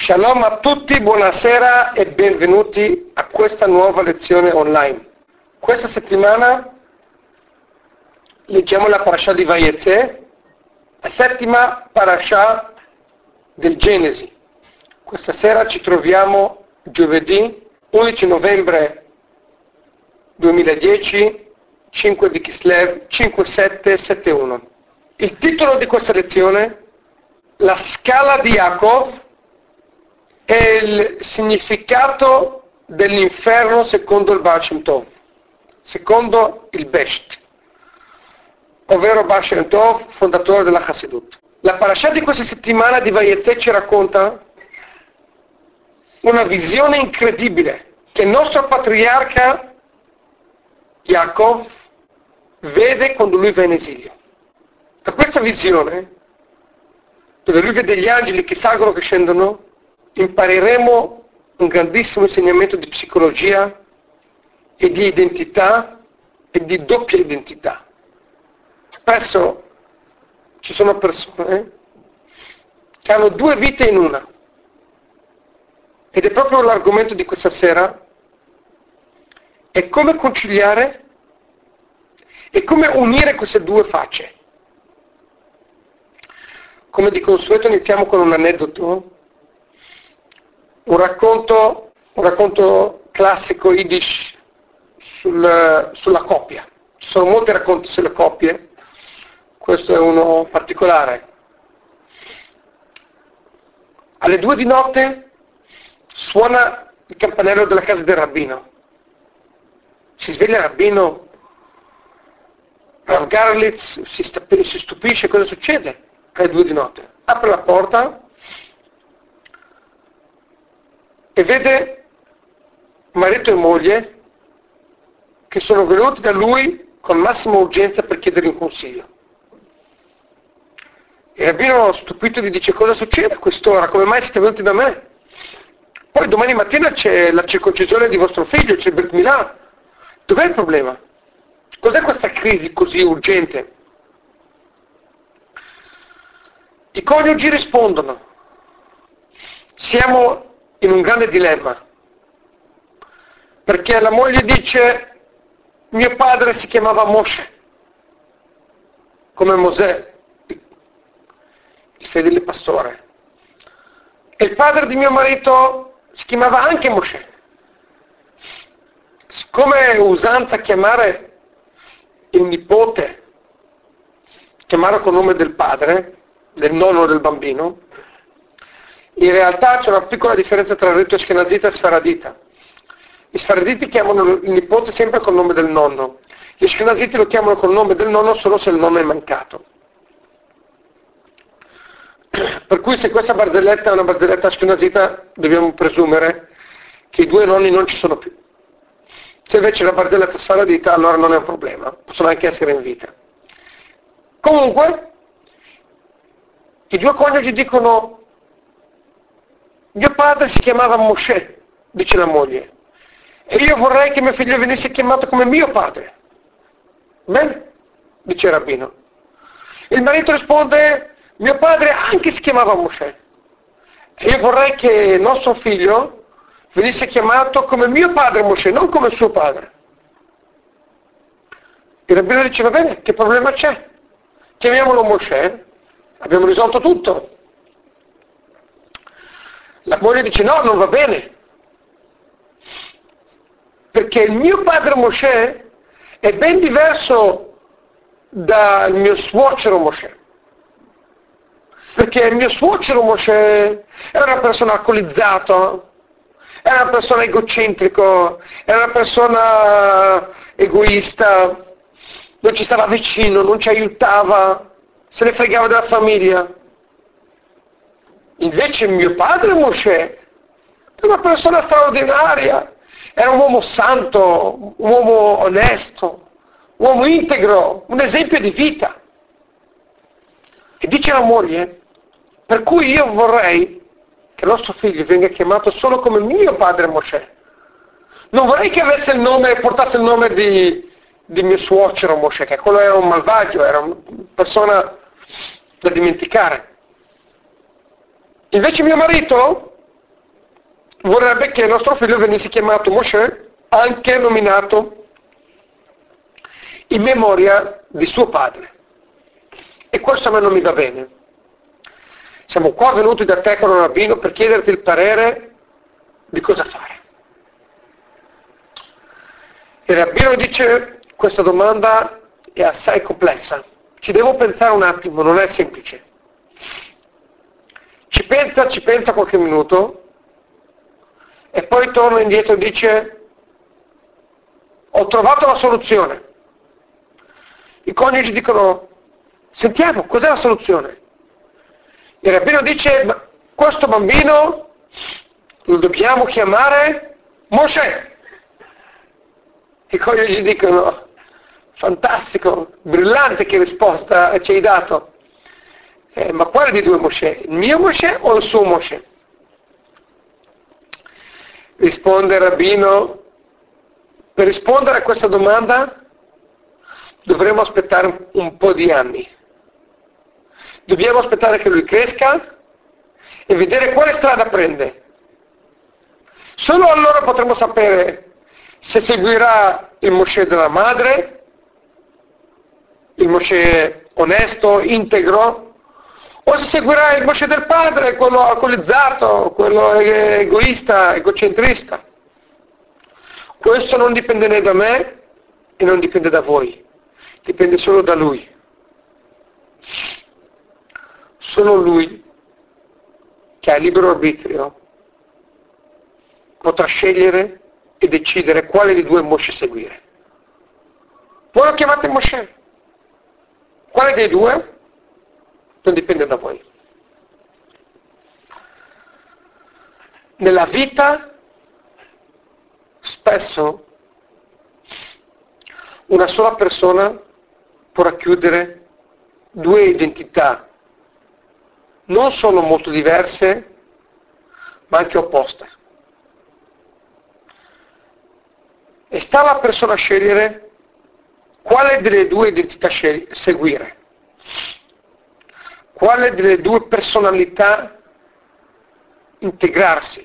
Shalom a tutti, buonasera e benvenuti a questa nuova lezione online. Questa settimana leggiamo la parasha di Vayetze, la settima parasha del Genesi. Questa sera ci troviamo giovedì 11 novembre 2010, 5 di Kislev, 5771. Il titolo di questa lezione: la scala di Yaakov e il significato dell'inferno secondo il Baal Shem Tov, secondo il Besht, ovvero Baal Shem Tov, fondatore della Chassidut. La parasha di questa settimana di Vayetze ci racconta una visione incredibile che il nostro patriarca Yaakov vede quando lui va in esilio. Da questa visione, dove lui vede gli angeli che salgono e che scendono, impareremo un grandissimo insegnamento di psicologia e di identità e di doppia identità. Spesso ci sono persone che hanno due vite in una, ed è proprio l'argomento di questa sera: è come conciliare e come unire queste due facce. Come di consueto iniziamo con un aneddoto, un racconto classico Yiddish sulla coppia. Ci sono molti racconti sulle coppie, questo è uno particolare. Alle 2 di notte suona il campanello della casa del rabbino. Si sveglia il rabbino, Rav Garlitz si stupisce cosa succede alle 2 di notte. Apre la porta e vede marito e moglie che sono venuti da lui con massima urgenza per chiedere un consiglio. Il rabbino, stupito, gli dice: cosa succede a quest'ora? Come mai siete venuti da me? Poi domani mattina c'è la circoncisione di vostro figlio, c'è il Brit Milà. Dov'è il problema? Cos'è questa crisi così urgente? I coniugi rispondono: siamo in un grande dilemma, perché la moglie dice: mio padre si chiamava Moshe, come Mosè, il fedele pastore, e il padre di mio marito si chiamava anche Moshe. Siccome è usanza chiamare il nipote, chiamarlo col nome del padre, del nonno del bambino, in realtà c'è una piccola differenza tra il rito ashkenazita e sfaradita. I sfaraditi chiamano il nipote sempre col nome del nonno, gli ashkenaziti lo chiamano col nome del nonno solo se il nonno è mancato. Per cui se questa barzelletta è una barzelletta ashkenazita, dobbiamo presumere che i due nonni non ci sono più. Se invece è una barzelletta sfaradita, allora non è un problema, possono anche essere in vita. Comunque, i due coniugi dicono: mio padre si chiamava Moshe, dice la moglie, e io vorrei che mio figlio venisse chiamato come mio padre. Bene, dice il rabbino. Il marito risponde: mio padre anche si chiamava Moshe, e io vorrei che il nostro figlio venisse chiamato come mio padre Moshe, non come suo padre. Il rabbino dice: va bene, che problema c'è? Chiamiamolo Moshe, abbiamo risolto tutto. La moglie dice: no, non va bene, perché il mio padre Moshe è ben diverso dal mio suocero Moshe, perché il mio suocero Moshe era una persona alcolizzata, era una persona egocentrico, era una persona egoista, non ci stava vicino, non ci aiutava, se ne fregava della famiglia. Invece mio padre Moshe è una persona straordinaria, era un uomo santo, un uomo onesto, un uomo integro, un esempio di vita. E dice la moglie: per cui io vorrei che il nostro figlio venga chiamato solo come mio padre Moshe. Non vorrei che avesse il nome, portasse il nome di mio suocero Moshe, che quello era un malvagio, era una persona da dimenticare. Invece mio marito vorrebbe che il nostro figlio venisse chiamato Mosè, anche nominato in memoria di suo padre. E questo a me non mi va bene. Siamo qua venuti da te con un rabbino per chiederti il parere di cosa fare. Il rabbino dice: questa domanda è assai complessa, ci devo pensare un attimo, non è semplice. Ci pensa qualche minuto e poi torna indietro e dice: ho trovato la soluzione. I coniugi dicono: sentiamo, cos'è la soluzione? Il rabbino dice: ma questo bambino lo dobbiamo chiamare Mosè. I coniugi dicono: fantastico, brillante che risposta ci hai dato. Ma quale dei due Mosè? Il mio Mosè o il suo Mosè? Risponde il rabbino: per rispondere a questa domanda dovremo aspettare un po' di anni. Dobbiamo aspettare che lui cresca e vedere quale strada prende. Solo allora potremo sapere se seguirà il Mosè della madre, il Mosè onesto, integro, o se seguirà il Mosè del padre, quello alcolizzato, quello egoista, egocentrista. Questo non dipende né da me e non dipende da voi, dipende solo da lui. Solo lui, che ha libero arbitrio, potrà scegliere e decidere quale dei due Mosè seguire. Voi lo chiamate Mosè. Quale dei due? Non dipende da voi. Nella vita, spesso, una sola persona può racchiudere due identità, non solo molto diverse, ma anche opposte. E sta alla persona a scegliere quale delle due identità seguire, quale delle due personalità integrarsi,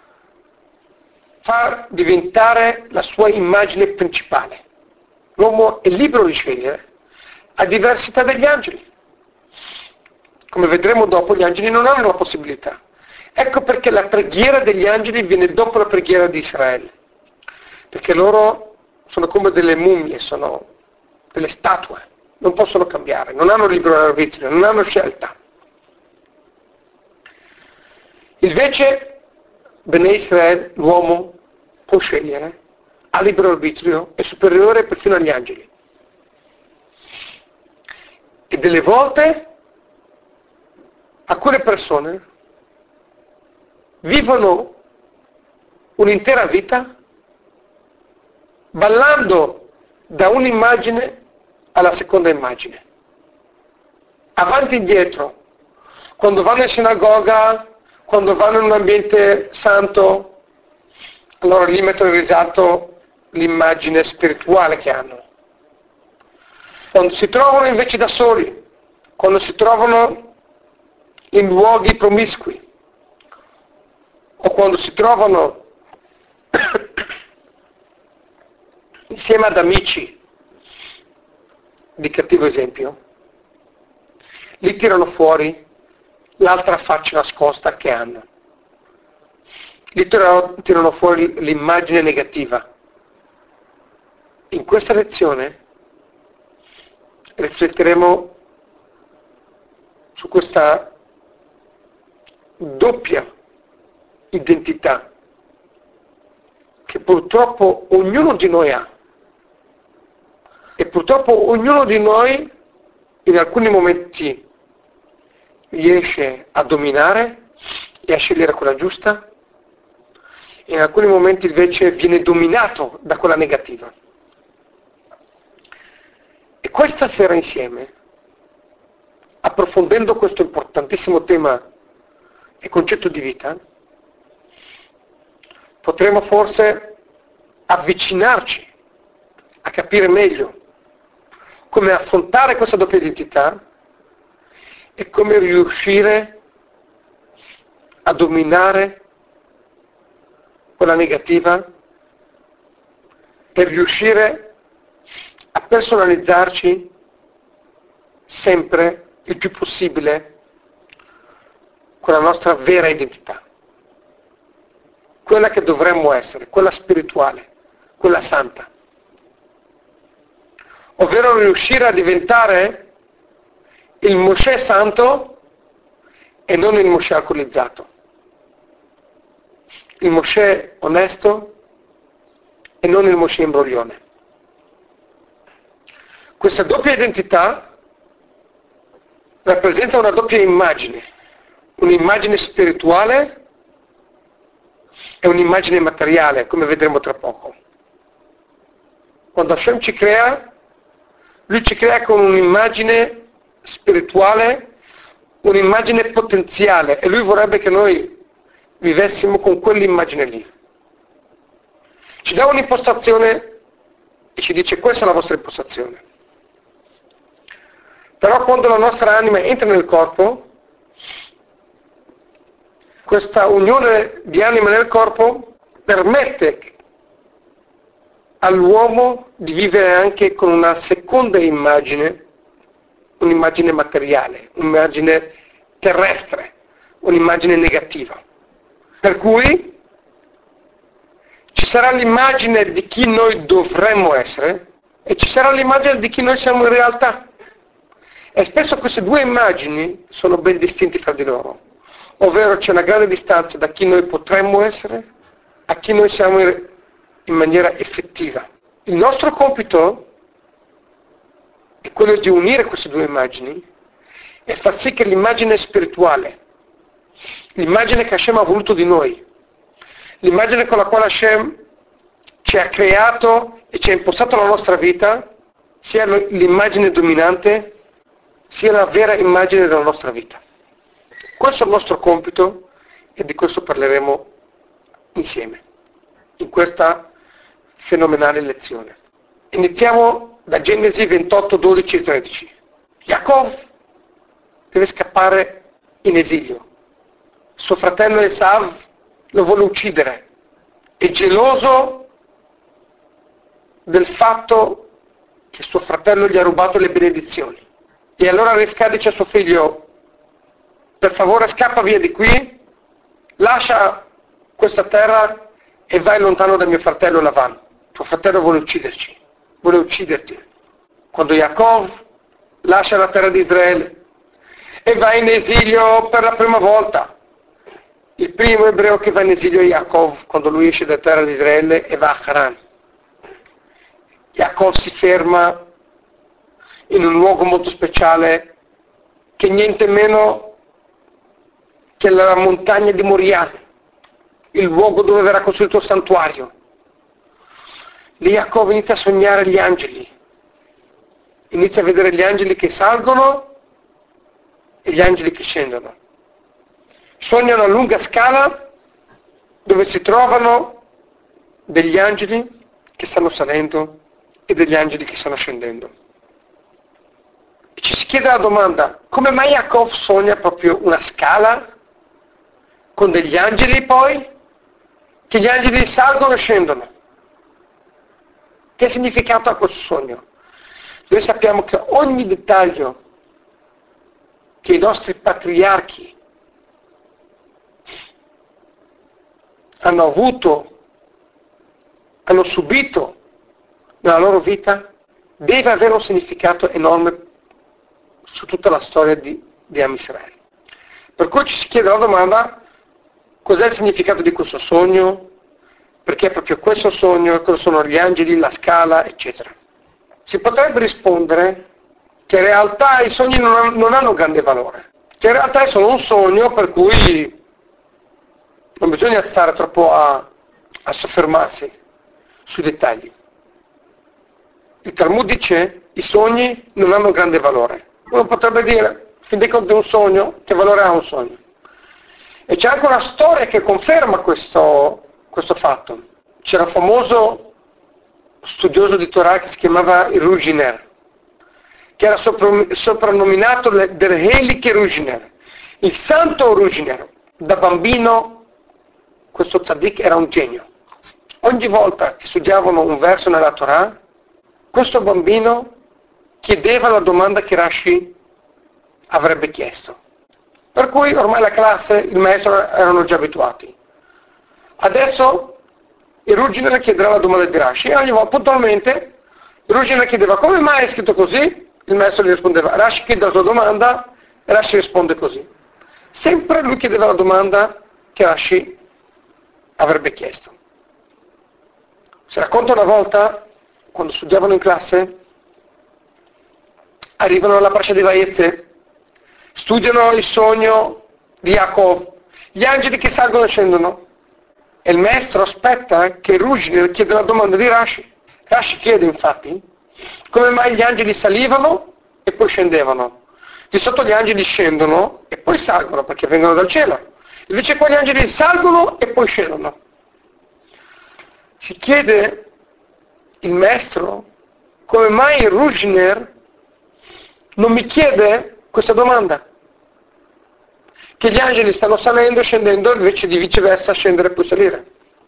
far diventare la sua immagine principale. L'uomo è libero di scegliere, a diversità degli angeli. Come vedremo dopo, gli angeli non hanno la possibilità. Ecco perché la preghiera degli angeli viene dopo la preghiera di Israele. Perché loro sono come delle mummie, sono delle statue, non possono cambiare, non hanno libero arbitrio, non hanno scelta. Invece, Bnei Israele, l'uomo, può scegliere, ha libero arbitrio, è superiore perfino agli angeli. E delle volte alcune persone vivono un'intera vita ballando da un'immagine alla seconda immagine, avanti e indietro, quando vanno in sinagoga, quando vanno in un ambiente santo, allora lì mettono in risalto l'immagine spirituale che hanno. Quando si trovano invece da soli, quando si trovano in luoghi promiscui, o quando si trovano insieme ad amici di cattivo esempio, li tirano fuori l'altra faccia nascosta che hanno. Li tirano fuori l'immagine negativa. In questa lezione rifletteremo su questa doppia identità che purtroppo ognuno di noi ha. E purtroppo ognuno di noi in alcuni momenti riesce a dominare e a scegliere quella giusta, e in alcuni momenti invece viene dominato da quella negativa. E questa sera insieme, approfondendo questo importantissimo tema e concetto di vita, potremo forse avvicinarci a capire meglio come affrontare questa doppia identità e come riuscire a dominare quella negativa, per riuscire a personalizzarci sempre il più possibile con la nostra vera identità, quella che dovremmo essere, quella spirituale, quella santa, ovvero riuscire a diventare il Mosè santo e non il Mosè alcolizzato, il Mosè onesto e non il Mosè imbroglione. Questa doppia identità rappresenta una doppia immagine, un'immagine spirituale e un'immagine materiale, come vedremo tra poco. Quando Hashem ci crea, Lui ci crea con un'immagine spirituale, un'immagine potenziale, e Lui vorrebbe che noi vivessimo con quell'immagine lì. Ci dà un'impostazione e ci dice: questa è la vostra impostazione. Però quando la nostra anima entra nel corpo, questa unione di anima nel corpo permette all'uomo di vivere anche con una seconda immagine, un'immagine materiale, un'immagine terrestre, un'immagine negativa. Per cui ci sarà l'immagine di chi noi dovremmo essere e ci sarà l'immagine di chi noi siamo in realtà. E spesso queste due immagini sono ben distinte fra di loro, ovvero c'è una grande distanza da chi noi potremmo essere a chi noi siamo in maniera effettiva. Il nostro compito è quello di unire queste due immagini e far sì che l'immagine spirituale, l'immagine che Hashem ha voluto di noi, l'immagine con la quale Hashem ci ha creato e ci ha impostato la nostra vita, sia l'immagine dominante, sia la vera immagine della nostra vita. Questo è il nostro compito e di questo parleremo insieme, in questa fenomenale lezione. Iniziamo da Genesi 28, 12 e 13. Yaakov deve scappare in esilio. Suo fratello Esav lo vuole uccidere. È geloso del fatto che suo fratello gli ha rubato le benedizioni. E allora Rivka dice a suo figlio: per favore scappa via di qui, lascia questa terra e vai lontano da mio fratello Lavan. Tuo fratello vuole ucciderci, vuole ucciderti. Quando Yaakov lascia la terra di Israele e va in esilio per la prima volta, il primo ebreo che va in esilio è Yaakov, quando lui esce dalla terra di Israele e va a Haran. Yaakov si ferma in un luogo molto speciale che niente meno che la montagna di Moria, il luogo dove verrà costruito il santuario. Lì Yaakov inizia a sognare gli angeli, inizia a vedere gli angeli che salgono e gli angeli che scendono. Sogna una lunga scala dove si trovano degli angeli che stanno salendo e degli angeli che stanno scendendo. E ci si chiede la domanda: come mai Yaakov sogna proprio una scala con degli angeli poi? Che gli angeli salgono e scendono. Che significato ha questo sogno? Noi sappiamo che ogni dettaglio che i nostri patriarchi hanno avuto, hanno subito nella loro vita, deve avere un significato enorme su tutta la storia di Am Israele. Per cui ci si chiede la domanda: cos'è il significato di questo sogno? Perché è proprio questo sogno, cosa sono gli angeli, la scala, eccetera. Si potrebbe rispondere che in realtà i sogni non hanno grande valore, che in realtà è solo un sogno per cui non bisogna stare troppo a soffermarsi sui dettagli. Il Talmud dice: i sogni non hanno grande valore. Uno potrebbe dire: fin dei conti è un sogno, che valore ha un sogno? E c'è anche una storia che conferma questo fatto. C'era un famoso studioso di Torah che si chiamava Ruginer, che era soprannominato del Heilige Ruginer, il santo Ruginer. Da bambino questo tzaddik era un genio. Ogni volta che studiavano un verso nella Torah, questo bambino chiedeva la domanda che Rashi avrebbe chiesto. Per cui ormai la classe, il maestro erano già abituati. Adesso il Ruginer chiederà la domanda di Rashi e ogni volta puntualmente il Ruginer chiedeva come mai è scritto così, il maestro gli rispondeva, Rashi chiede la sua domanda e Rashi risponde così. Sempre lui chiedeva la domanda che Rashi avrebbe chiesto. Si racconta una volta, quando studiavano in classe, arrivano alla Parasha di Vayetze, studiano il sogno di Yaakov, gli angeli che salgono e scendono, e il maestro aspetta che Ruginer chieda la domanda di Rashi. Rashi chiede infatti come mai gli angeli salivano e poi scendevano. Di sotto gli angeli scendono e poi salgono perché vengono dal cielo. Invece qua gli angeli salgono e poi scendono. Si chiede il maestro come mai Ruginer non mi chiede questa domanda. Che gli angeli stanno salendo e scendendo invece di viceversa scendere e poi salire.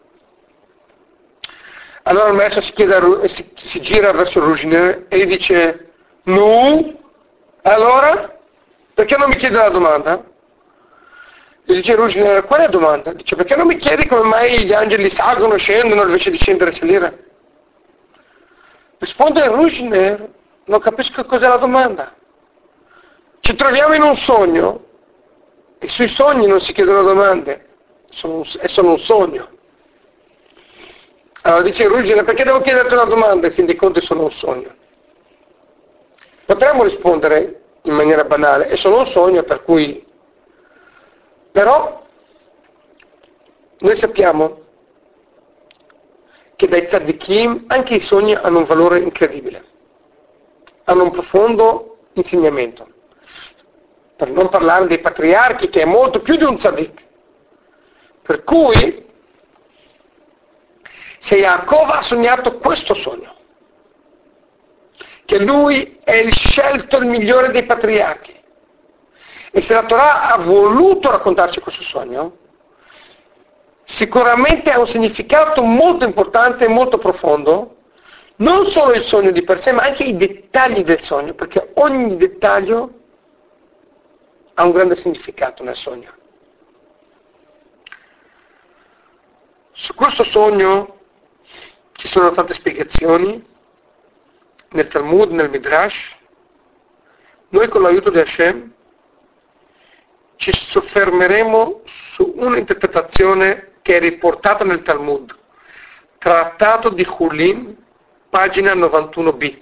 Allora il maestro si gira verso Ruginer e gli dice no, allora perché non mi chiede la domanda? Gli dice Ruginer, qual è la domanda? Dice perché non mi chiedi come mai gli angeli salgono e scendono invece di scendere e salire? Risponde Ruginer, non capisco cos'è la domanda. Ci troviamo in un sogno e sui sogni non si chiedono domande, è solo un sogno. Allora dice Ruginer, perché devo chiederti una domanda? In fin dei conti sono un sogno. Potremmo rispondere in maniera banale, è solo un sogno, per cui... Però noi sappiamo che dai tzaddikim anche i sogni hanno un valore incredibile, hanno un profondo insegnamento. Per non parlare dei patriarchi, che è molto più di un tzaddik. Per cui, se Yaakov ha sognato questo sogno, che lui è il scelto, il migliore dei patriarchi, e se la Torah ha voluto raccontarci questo sogno, sicuramente ha un significato molto importante e molto profondo, non solo il sogno di per sé, ma anche i dettagli del sogno, perché ogni dettaglio ha un grande significato nel sogno. Su questo sogno ci sono tante spiegazioni nel Talmud, nel Midrash. Noi con l'aiuto di Hashem ci soffermeremo su un'interpretazione che è riportata nel Talmud, Trattato di Hulin, pagina 91b.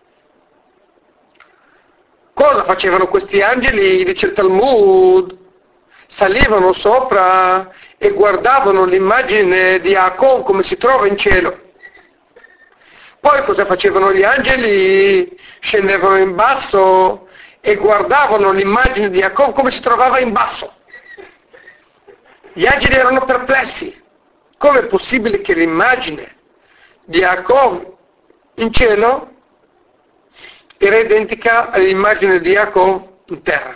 Cosa facevano questi angeli? Dice il Talmud, salivano sopra e guardavano l'immagine di Yaakov come si trova in cielo. Poi cosa facevano gli angeli? Scendevano in basso e guardavano l'immagine di Yaakov come si trovava in basso. Gli angeli erano perplessi. Com'è possibile che l'immagine di Yaakov in cielo era identica all'immagine di Yaakov in terra?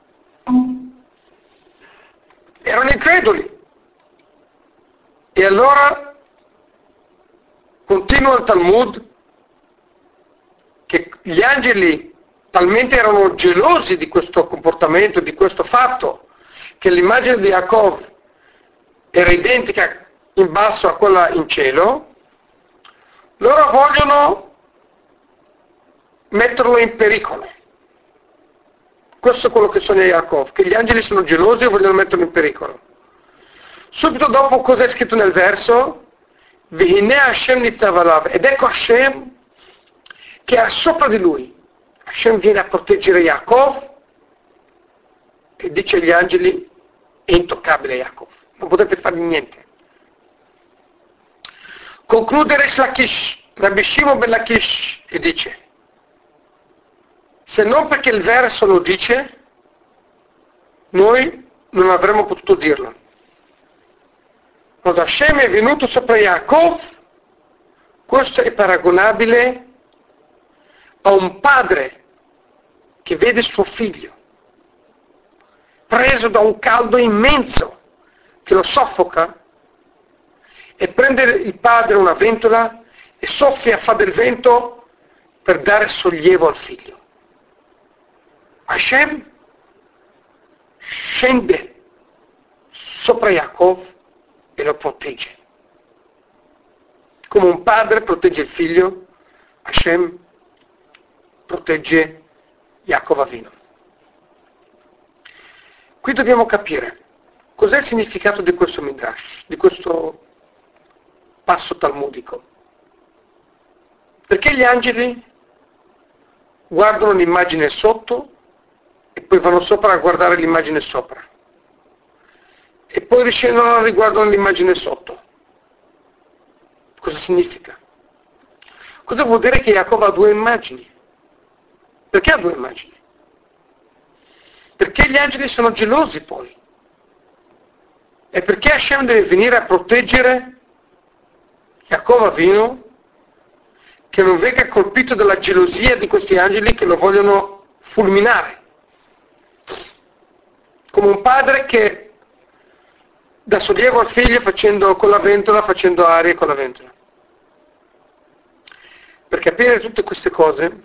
Erano increduli. E allora continua il Talmud che gli angeli talmente erano gelosi di questo comportamento, di questo fatto, che l'immagine di Yaakov era identica in basso a quella in cielo, loro vogliono metterlo in pericolo. Questo è quello che sogna Yaakov, che gli angeli sono gelosi e vogliono metterlo in pericolo. Subito dopo cosa è scritto nel verso? Vehine Hashem nitzav alav. Ed ecco Hashem che è sopra di lui. Hashem viene a proteggere Yaakov e dice agli angeli: è intoccabile Yaakov, non potete fargli niente. Conclude Resh Lakish, Rabbi Shimon ben Lakish, e dice: se non perché il verso lo dice, noi non avremmo potuto dirlo. Quando Hashem è venuto sopra Yaakov, questo è paragonabile a un padre che vede suo figlio preso da un caldo immenso che lo soffoca E prende il padre una ventola e soffia, fa del vento per dare sollievo al figlio. Hashem scende sopra Yaakov e lo protegge. Come un padre protegge il figlio, Hashem protegge Yaakov Avinu. Qui dobbiamo capire cos'è il significato di questo midrash, di questo passo talmudico. Perché gli angeli guardano l'immagine sotto e poi vanno sopra a guardare l'immagine sopra. E poi riscendono e riguardano l'immagine sotto. Cosa significa? Cosa vuol dire che Yaakov ha due immagini? Perché ha due immagini? Perché gli angeli sono gelosi poi. E perché Hashem deve venire a proteggere Yaakov Avinu, che non venga colpito dalla gelosia di questi angeli che lo vogliono fulminare. Come un padre che dà sollievo al figlio facendo con la ventola, facendo aria con la ventola. Per capire tutte queste cose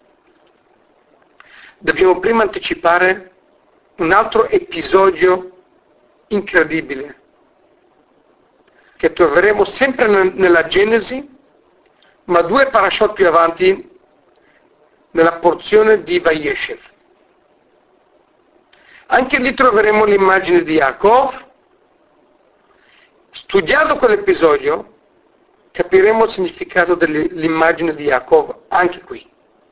dobbiamo prima anticipare un altro episodio incredibile che troveremo sempre nella Genesi, ma due parashot più avanti nella porzione di Vayeshev. Anche lì troveremo l'immagine di Yaakov. Studiando quell'episodio capiremo il significato dell'immagine di Yaakov anche qui.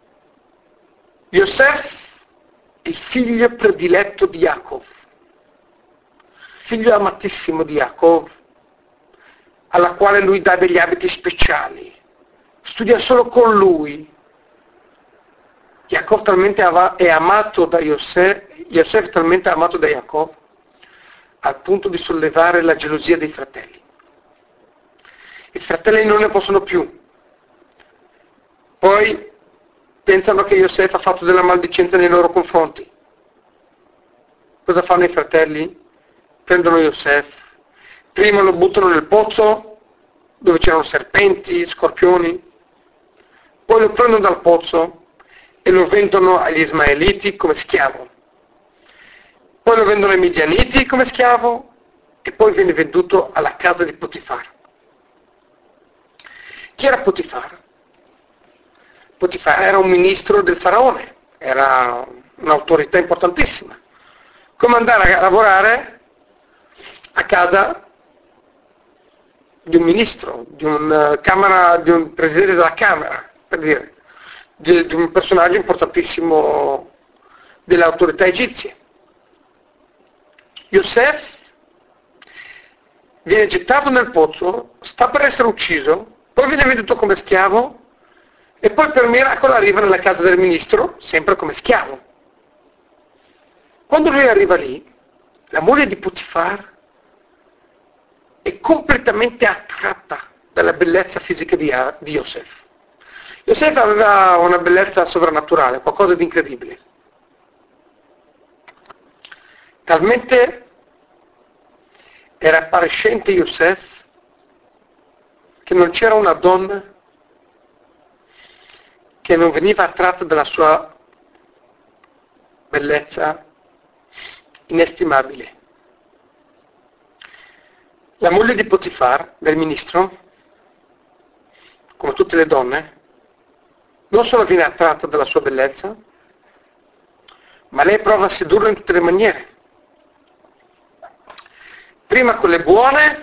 Yosef, il figlio prediletto di Yaakov, figlio amatissimo di Yaakov, alla quale lui dà degli abiti speciali, studia solo con lui. Yaakov talmente è amato da Yosef è talmente amato da Yaakov al punto di sollevare la gelosia dei fratelli. I fratelli non ne possono più. Poi pensano che Yosef ha fatto della maldicenza nei loro confronti. Cosa fanno i fratelli? Prendono Yosef, prima lo buttano nel pozzo dove c'erano serpenti, scorpioni, poi lo prendono dal pozzo e lo vendono agli ismaeliti come schiavo, poi lo vendono ai midianiti come schiavo e poi viene venduto alla casa di Potifar. Chi era Potifar? Potifar era un ministro del faraone, era un'autorità importantissima. Come andare a lavorare a casa di un ministro, di un presidente della Camera, per dire, di un personaggio importantissimo delle autorità egizie. Yosef viene gettato nel pozzo, sta per essere ucciso, poi viene venduto come schiavo e poi per miracolo arriva nella casa del ministro, sempre come schiavo. Quando lui arriva lì, la moglie di Potifar è completamente attratta dalla bellezza fisica di Yosef. Yosef aveva una bellezza sovrannaturale, qualcosa di incredibile. Talmente era appariscente Yosef che non c'era una donna che non veniva attratta dalla sua bellezza inestimabile. La moglie di Potifar, del ministro, come tutte le donne, non solo viene attratta dalla sua bellezza, ma lei prova a sedurlo in tutte le maniere. Prima con le buone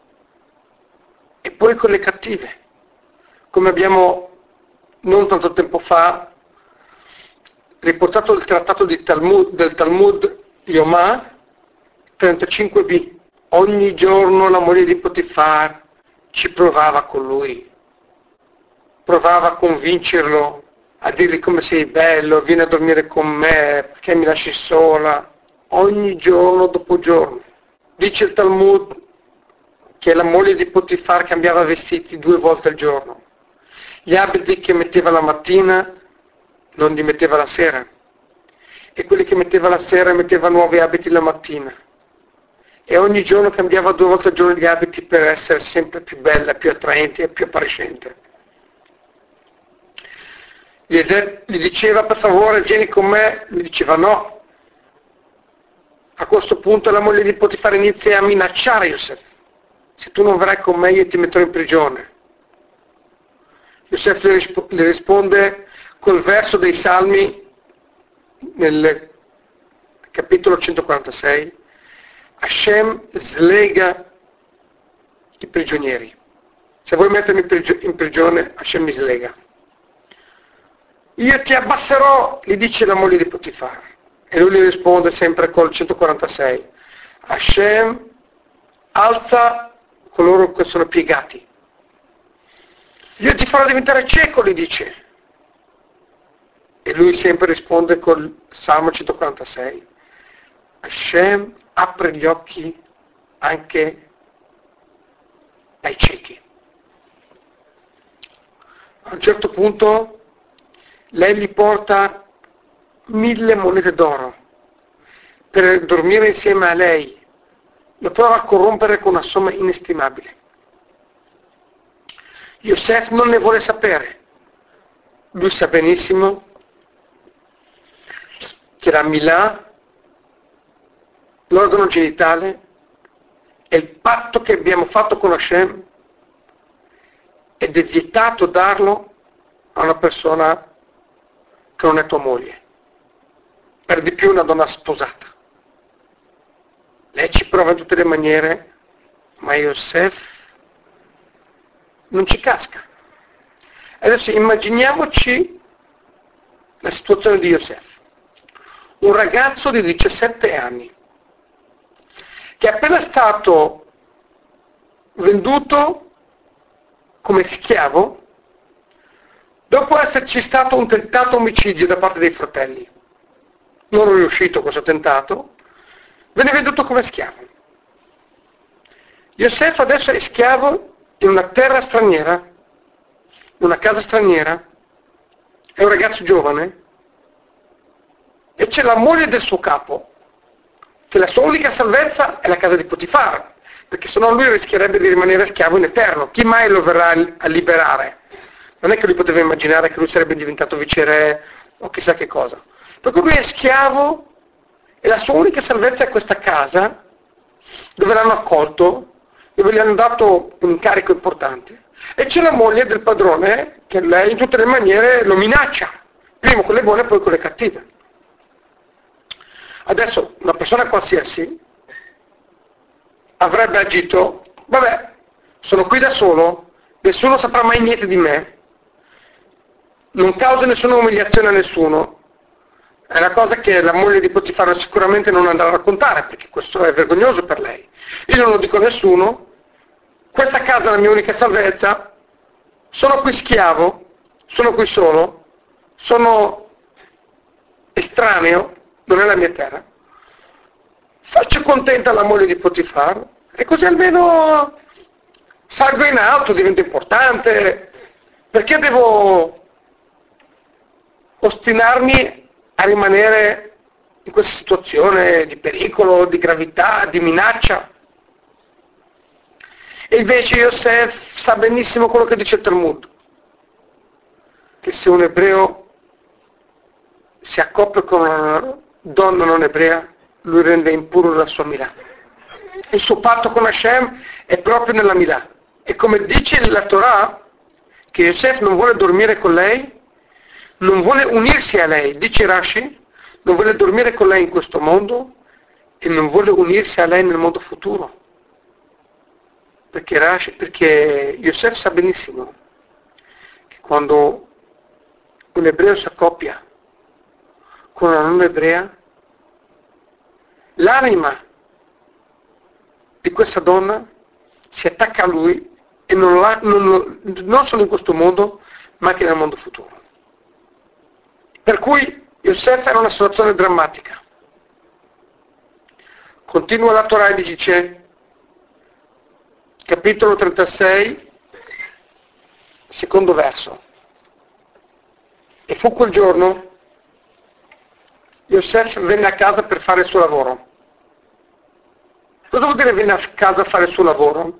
e poi con le cattive. Come abbiamo non tanto tempo fa riportato il trattato del Talmud Yomah 35b. Ogni giorno la moglie di Potifar ci provava con lui, provava a convincerlo, a dirgli come sei bello, vieni a dormire con me, perché mi lasci sola, ogni giorno dopo giorno. Dice il Talmud che la moglie di Potifar cambiava vestiti 2 volte al giorno. Gli abiti che metteva la mattina non li metteva la sera, e quelli che metteva la sera metteva nuovi abiti la mattina. e ogni giorno cambiava 2 volte al giorno gli abiti per essere sempre più bella, più attraente e più appariscente. Gli diceva per favore vieni con me, lui diceva no. A questo punto la moglie di Potifar inizia a minacciare Yosef. Se tu non verrai con me io ti metterò in prigione. Yosef le risponde col verso dei Salmi nel capitolo 146. Hashem slega i prigionieri. Se vuoi mettermi in prigione, Hashem mi slega. Io ti abbasserò, gli dice la moglie di Potifar. E lui gli risponde sempre col 146. Hashem alza coloro che sono piegati. Io ti farò diventare cieco, gli dice. E lui sempre risponde col Salmo 146. Hashem apre gli occhi anche ai ciechi. A un certo punto lei gli porta 1000 monete d'oro per dormire insieme a lei. Lo prova a corrompere con una somma inestimabile. Yosef non ne vuole sapere. Lui sa benissimo che la Milà, l'organo genitale, è il patto che abbiamo fatto con Hashem ed è vietato darlo a una persona che non è tua moglie. Per di più una donna sposata. Lei ci prova in tutte le maniere, ma Yosef non ci casca. Adesso immaginiamoci la situazione di Yosef. Un ragazzo di 17 anni, che è appena stato venduto come schiavo, dopo esserci stato un tentato omicidio da parte dei fratelli. Non è riuscito questo tentato, venne venduto come schiavo. Yosef adesso è schiavo in una terra straniera, in una casa straniera, è un ragazzo giovane, e c'è la moglie del suo capo, che la sua unica salvezza è la casa di Potifar, perché sennò lui rischierebbe di rimanere schiavo in eterno. Chi mai lo verrà a liberare? Non è che lui poteva immaginare che lui sarebbe diventato viceré o chissà che cosa. Perché lui è schiavo e la sua unica salvezza è questa casa, dove l'hanno accolto, dove gli hanno dato un incarico importante. E c'è la moglie del padrone che lei in tutte le maniere lo minaccia, prima con le buone e poi con le cattive. Adesso una persona qualsiasi avrebbe agito, vabbè, sono qui da solo, nessuno saprà mai niente di me, non causa nessuna umiliazione a nessuno. È una cosa che la moglie di Potifar sicuramente non andrà a raccontare, perché questo è vergognoso per lei. Io non lo dico a nessuno, questa casa è la mia unica salvezza, sono qui schiavo, sono qui solo, sono estraneo, non è la mia terra. Faccio contenta la moglie di Potifar e così almeno salgo in alto, divento importante. Perché devo ostinarmi a rimanere in questa situazione di pericolo, di gravità, di minaccia? E invece Yosef sa benissimo quello che dice il Talmud, che se un ebreo si accoppia con una donna non ebrea, lui rende impuro la sua Milà. Il suo patto con Hashem è proprio nella Milà. E come dice la Torah, che Yosef non vuole dormire con lei, non vuole unirsi a lei, dice Rashi, non vuole dormire con lei in questo mondo e non vuole unirsi a lei nel mondo futuro. Perché Yosef sa benissimo che quando un ebreo si accoppia con una non ebrea, l'anima di questa donna si attacca a lui e non solo in questo mondo, ma anche nel mondo futuro. Per cui Yosef era una situazione drammatica. Continua la Torah e dice, capitolo 36, secondo verso. E fu quel giorno, Yosef venne a casa per fare il suo lavoro. Cosa vuol dire venire a casa a fare il suo lavoro?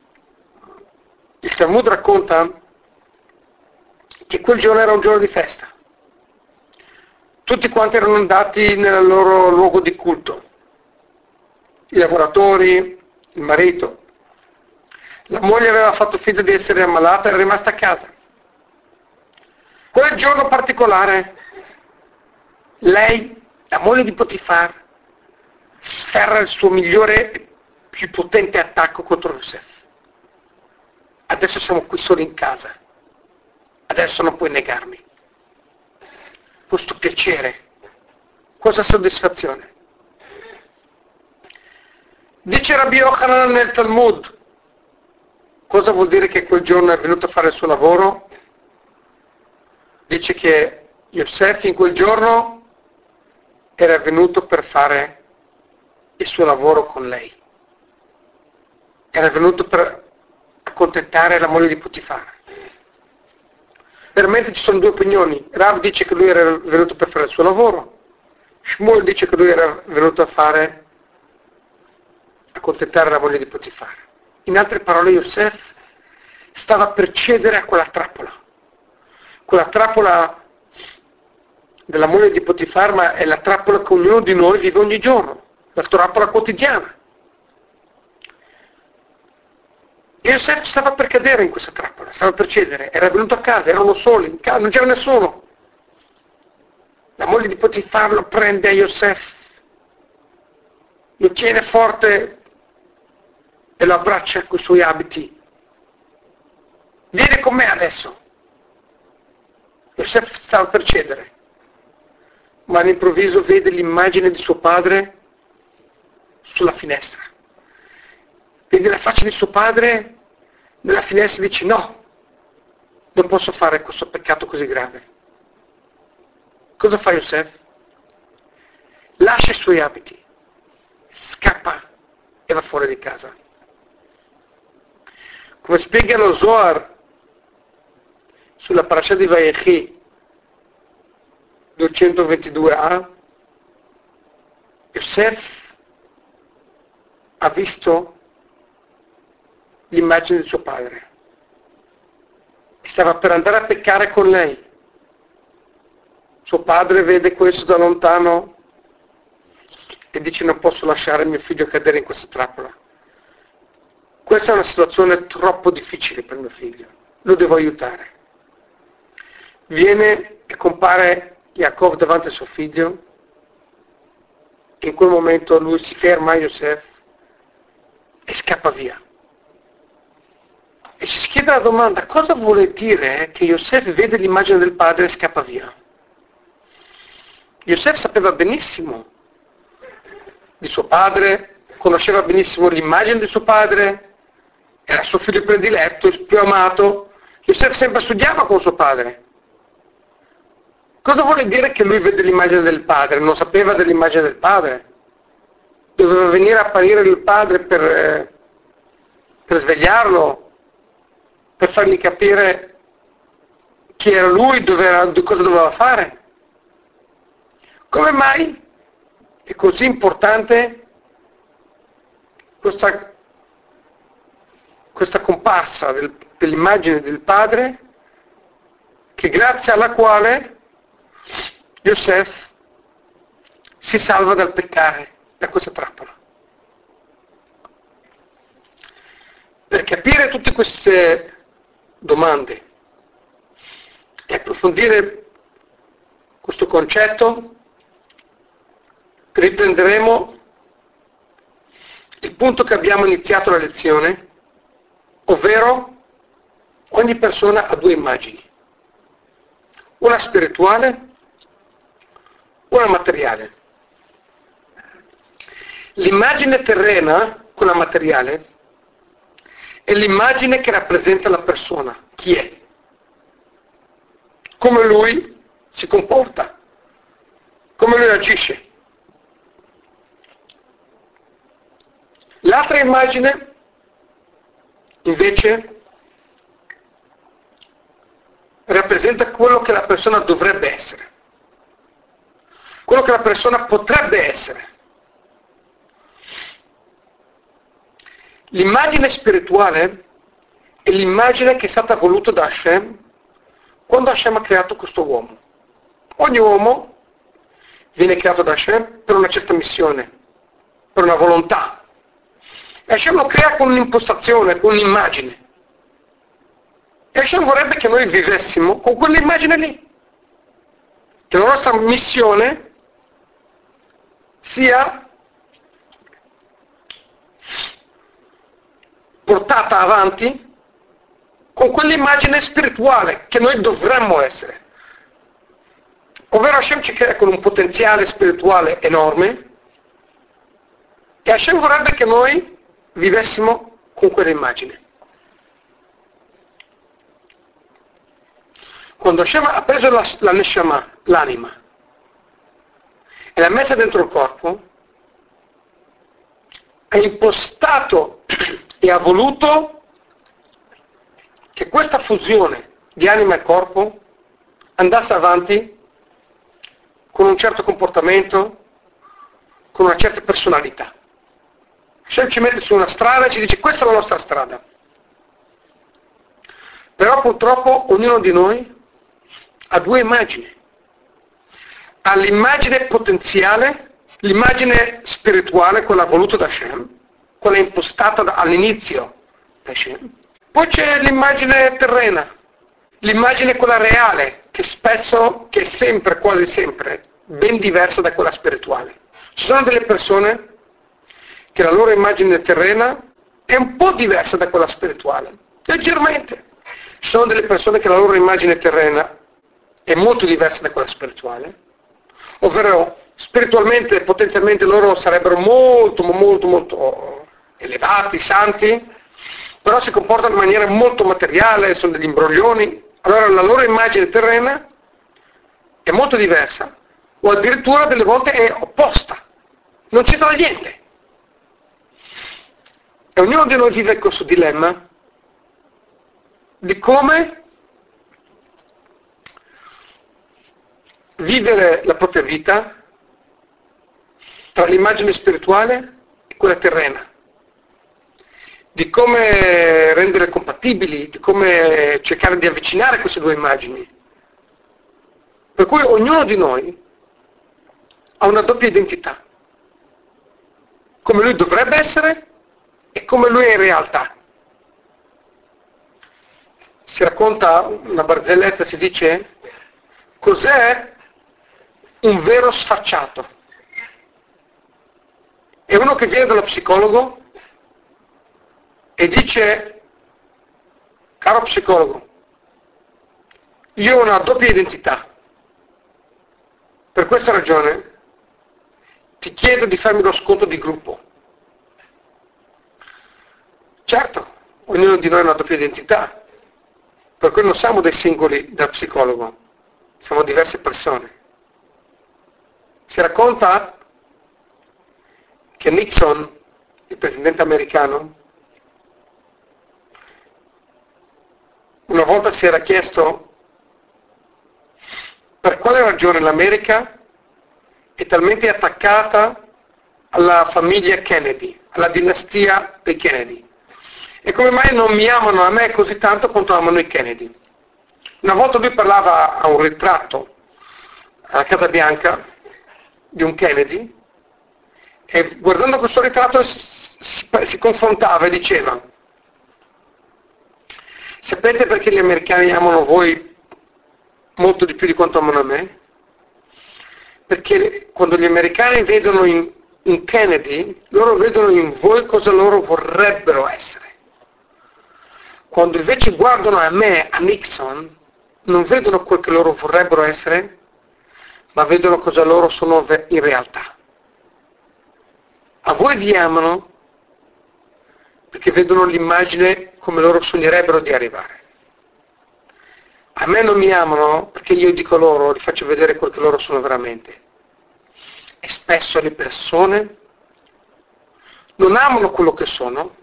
Il Talmud racconta che quel giorno era un giorno di festa. Tutti quanti erano andati nel loro luogo di culto. I lavoratori, il marito. La moglie aveva fatto finta di essere ammalata e era rimasta a casa. Quel giorno particolare, lei, la moglie di Potifar, sferra il suo migliore e più potente attacco contro Yosef. Adesso siamo qui solo in casa. Adesso non puoi negarmi. Questo piacere, questa soddisfazione. Dice Rabbi Yochanan nel Talmud, cosa vuol dire che quel giorno è venuto a fare il suo lavoro? Dice che Yosef in quel giorno era venuto per fare il suo lavoro con lei. Era venuto per accontentare la moglie di Potifar. Veramente ci sono due opinioni. Rav dice che lui era venuto per fare il suo lavoro. Shmuel dice che lui era venuto a accontentare la moglie di Potifar. In altre parole, Yosef stava per cedere a quella trappola della moglie di Potifar, ma è la trappola che ognuno di noi vive ogni giorno, la trappola quotidiana. Yosef stava per cadere in questa trappola, stava per cedere, era venuto a casa, erano soli, in casa non c'era nessuno. La moglie di Potifar lo prende a Yosef, lo tiene forte e lo abbraccia con i suoi abiti. Vieni con me adesso. Yosef stava per cedere, ma all'improvviso vede l'immagine di suo padre sulla finestra. Vede la faccia di suo padre nella finestra e dice: no, non posso fare questo peccato così grave. Cosa fa Yosef? Lascia i suoi abiti, scappa e va fuori di casa. Come spiega lo Zohar sulla parasha di Vayechi 222a, Yosef ha visto l'immagine di suo padre e stava per andare a peccare con lei. Suo padre vede questo da lontano e dice: non posso lasciare mio figlio cadere in questa trappola. Questa è una situazione troppo difficile per mio figlio, lo devo aiutare. Viene e compare Yaakov davanti a suo figlio. In quel momento lui si ferma, Yosef, e scappa via. E ci si chiede la domanda: cosa vuole dire che Yosef vede l'immagine del padre e scappa via? Yosef sapeva benissimo di suo padre, conosceva benissimo l'immagine di suo padre, era suo figlio prediletto, il più amato. Yosef sempre studiava con suo padre. Cosa vuole dire che lui vede l'immagine del padre? Non sapeva dell'immagine del padre? Doveva venire a apparire il padre per svegliarlo, per fargli capire chi era lui, cosa doveva fare. Come mai è così importante questa comparsa dell'immagine del padre, che grazie alla quale Yosef si salva dal peccare, da questa trappola? Per capire tutte queste domande e approfondire questo concetto, riprenderemo il punto che abbiamo iniziato la lezione, ovvero ogni persona ha due immagini, una spirituale, una materiale. L'immagine terrena, quella materiale, è l'immagine che rappresenta la persona, chi è, come lui si comporta, come lui agisce. L'altra immagine, invece, rappresenta quello che la persona dovrebbe essere, quello che la persona potrebbe essere. L'immagine spirituale è l'immagine che è stata voluta da Hashem quando Hashem ha creato questo uomo. Ogni uomo viene creato da Hashem per una certa missione, per una volontà. E Hashem lo crea con un'impostazione, con un'immagine. E Hashem vorrebbe che noi vivessimo con quell'immagine lì. Che la nostra missione sia portata avanti con quell'immagine spirituale che noi dovremmo essere. Ovvero Hashem ci crea con un potenziale spirituale enorme e Hashem vorrebbe che noi vivessimo con quell'immagine. Quando Hashem ha preso la Neshama, l'anima, e l'ha messa dentro il corpo, ha impostato e ha voluto che questa fusione di anima e corpo andasse avanti con un certo comportamento, con una certa personalità. Hashem ci mette su una strada e ci dice questa è la nostra strada. Però purtroppo ognuno di noi ha due immagini. Ha l'immagine potenziale, l'immagine spirituale, quella voluta da Hashem, quella impostata all'inizio da Hashem. Poi c'è l'immagine terrena, l'immagine quella reale, che spesso, che è sempre, quasi sempre, ben diversa da quella spirituale. Ci sono delle persone che la loro immagine terrena è un po' diversa da quella spirituale, leggermente. Ci sono delle persone che la loro immagine terrena è molto diversa da quella spirituale, ovvero spiritualmente, potenzialmente loro sarebbero molto elevati, santi, però si comportano in maniera molto materiale, sono degli imbroglioni. Allora la loro immagine terrena è molto diversa, o addirittura delle volte è opposta, non c'entra niente. E ognuno di noi vive questo dilemma di come vivere la propria vita tra l'immagine spirituale e quella terrena, di come rendere compatibili, di come cercare di avvicinare queste due immagini. Per cui ognuno di noi ha una doppia identità, come lui dovrebbe essere e come lui è in realtà. Si racconta una barzelletta, si dice: cos'è un vero sfacciato? È uno che viene dallo psicologo e dice: caro psicologo, io ho una doppia identità, per questa ragione ti chiedo di farmi lo sconto di gruppo. Certo, ognuno di noi ha una doppia identità, per cui non siamo dei singoli da psicologo, siamo diverse persone. Si racconta che Nixon, il presidente americano, una volta si era chiesto per quale ragione l'America è talmente attaccata alla famiglia Kennedy, alla dinastia dei Kennedy, e come mai non mi amano a me così tanto quanto amano i Kennedy. Una volta lui parlava a un ritratto alla Casa Bianca di un Kennedy e guardando questo ritratto si confrontava e diceva: sapete perché gli americani amano voi molto di più di quanto amano me? Perché quando gli americani vedono in Kennedy, loro vedono in voi cosa loro vorrebbero essere. Quando invece guardano a me, a Nixon, non vedono quel che loro vorrebbero essere, ma vedono cosa loro sono in realtà. A voi vi amano perché vedono l'immagine come loro sognerebbero di arrivare. A me non mi amano perché io dico loro, li faccio vedere quel che loro sono veramente. E spesso le persone non amano quello che sono,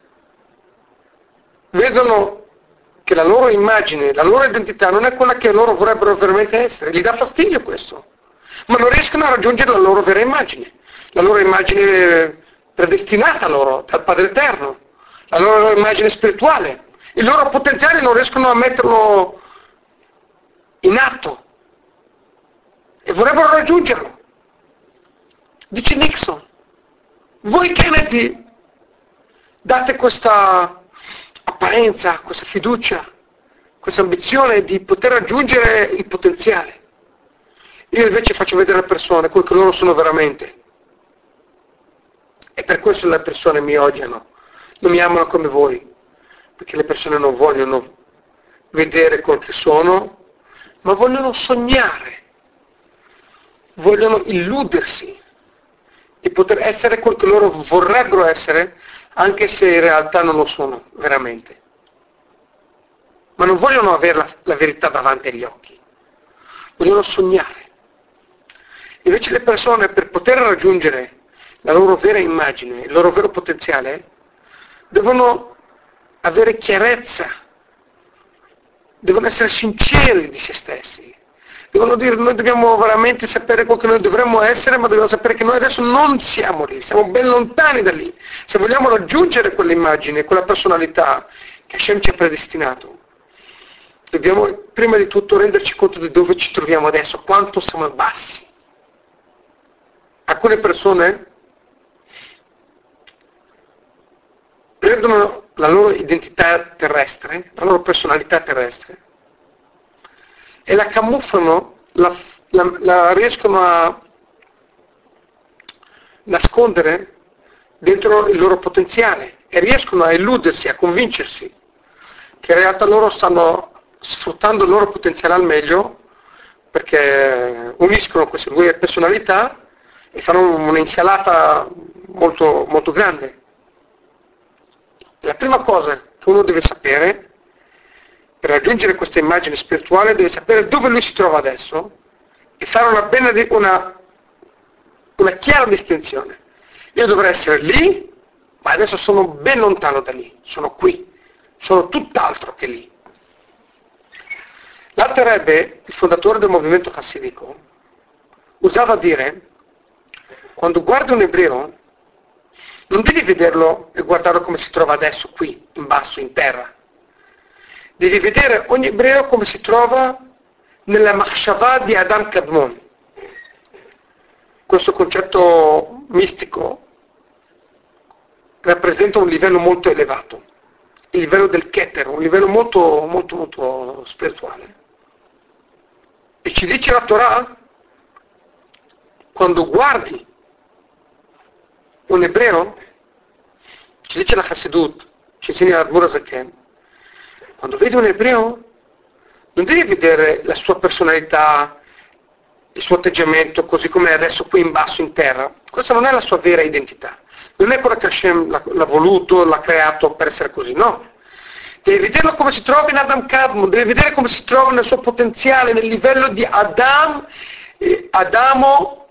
vedono che la loro immagine, la loro identità non è quella che loro vorrebbero veramente essere, gli dà fastidio questo, ma non riescono a raggiungere la loro vera immagine, la loro immagine predestinata loro dal Padre Eterno, la loro immagine spirituale, il loro potenziale non riescono a metterlo in atto e vorrebbero raggiungerlo. Dice Nixon, voi Kennedy date questa apparenza, questa fiducia, questa ambizione di poter raggiungere il potenziale. Io invece faccio vedere alle persone quel che loro sono veramente. E per questo le persone mi odiano, non mi amano come voi, perché le persone non vogliono vedere quel che sono, ma vogliono sognare, vogliono illudersi di poter essere quel che loro vorrebbero essere, anche se in realtà non lo sono veramente. Ma non vogliono avere la verità davanti agli occhi, vogliono sognare. Invece le persone, per poter raggiungere la loro vera immagine, il loro vero potenziale, devono avere chiarezza, devono essere sinceri di se stessi, devono dire noi dobbiamo veramente sapere quel che noi dovremmo essere, ma dobbiamo sapere che noi adesso non siamo lì, siamo ben lontani da lì. Se vogliamo raggiungere quell'immagine, quella personalità che Hashem ci ha predestinato, dobbiamo prima di tutto renderci conto di dove ci troviamo adesso, quanto siamo bassi. Alcune persone prendono la loro identità terrestre, la loro personalità terrestre, e la camuffano, la riescono a nascondere dentro il loro potenziale e riescono a illudersi, a convincersi che in realtà loro stanno sfruttando il loro potenziale al meglio, perché uniscono queste due personalità e fanno un'insalata molto, molto grande. La prima cosa che uno deve sapere, per raggiungere questa immagine spirituale, deve sapere dove lui si trova adesso e fare una chiara distinzione. Io dovrei essere lì, ma adesso sono ben lontano da lì, sono qui, sono tutt'altro che lì. L'Alter Rebbe, il fondatore del movimento chassidico, usava dire, quando guardi un ebreo, non devi vederlo e guardarlo come si trova adesso qui, in basso, in terra. Devi vedere ogni ebreo come si trova nella machshavah di Adam Kadmon. Questo concetto mistico rappresenta un livello molto elevato, il livello del Keter, un livello molto, molto, molto spirituale. E ci dice la Torah, quando guardi un ebreo, ci dice la Chassidut, ci insegna l'Admor HaZaken, quando vedi un ebreo non devi vedere la sua personalità, il suo atteggiamento così come è adesso qui in basso in terra. Questa non è la sua vera identità, non è quello che Hashem l'ha voluto, l'ha creato per essere così, no. Devi vederlo come si trova in Adam Kadmon, devi vedere come si trova nel suo potenziale, nel livello di Adamo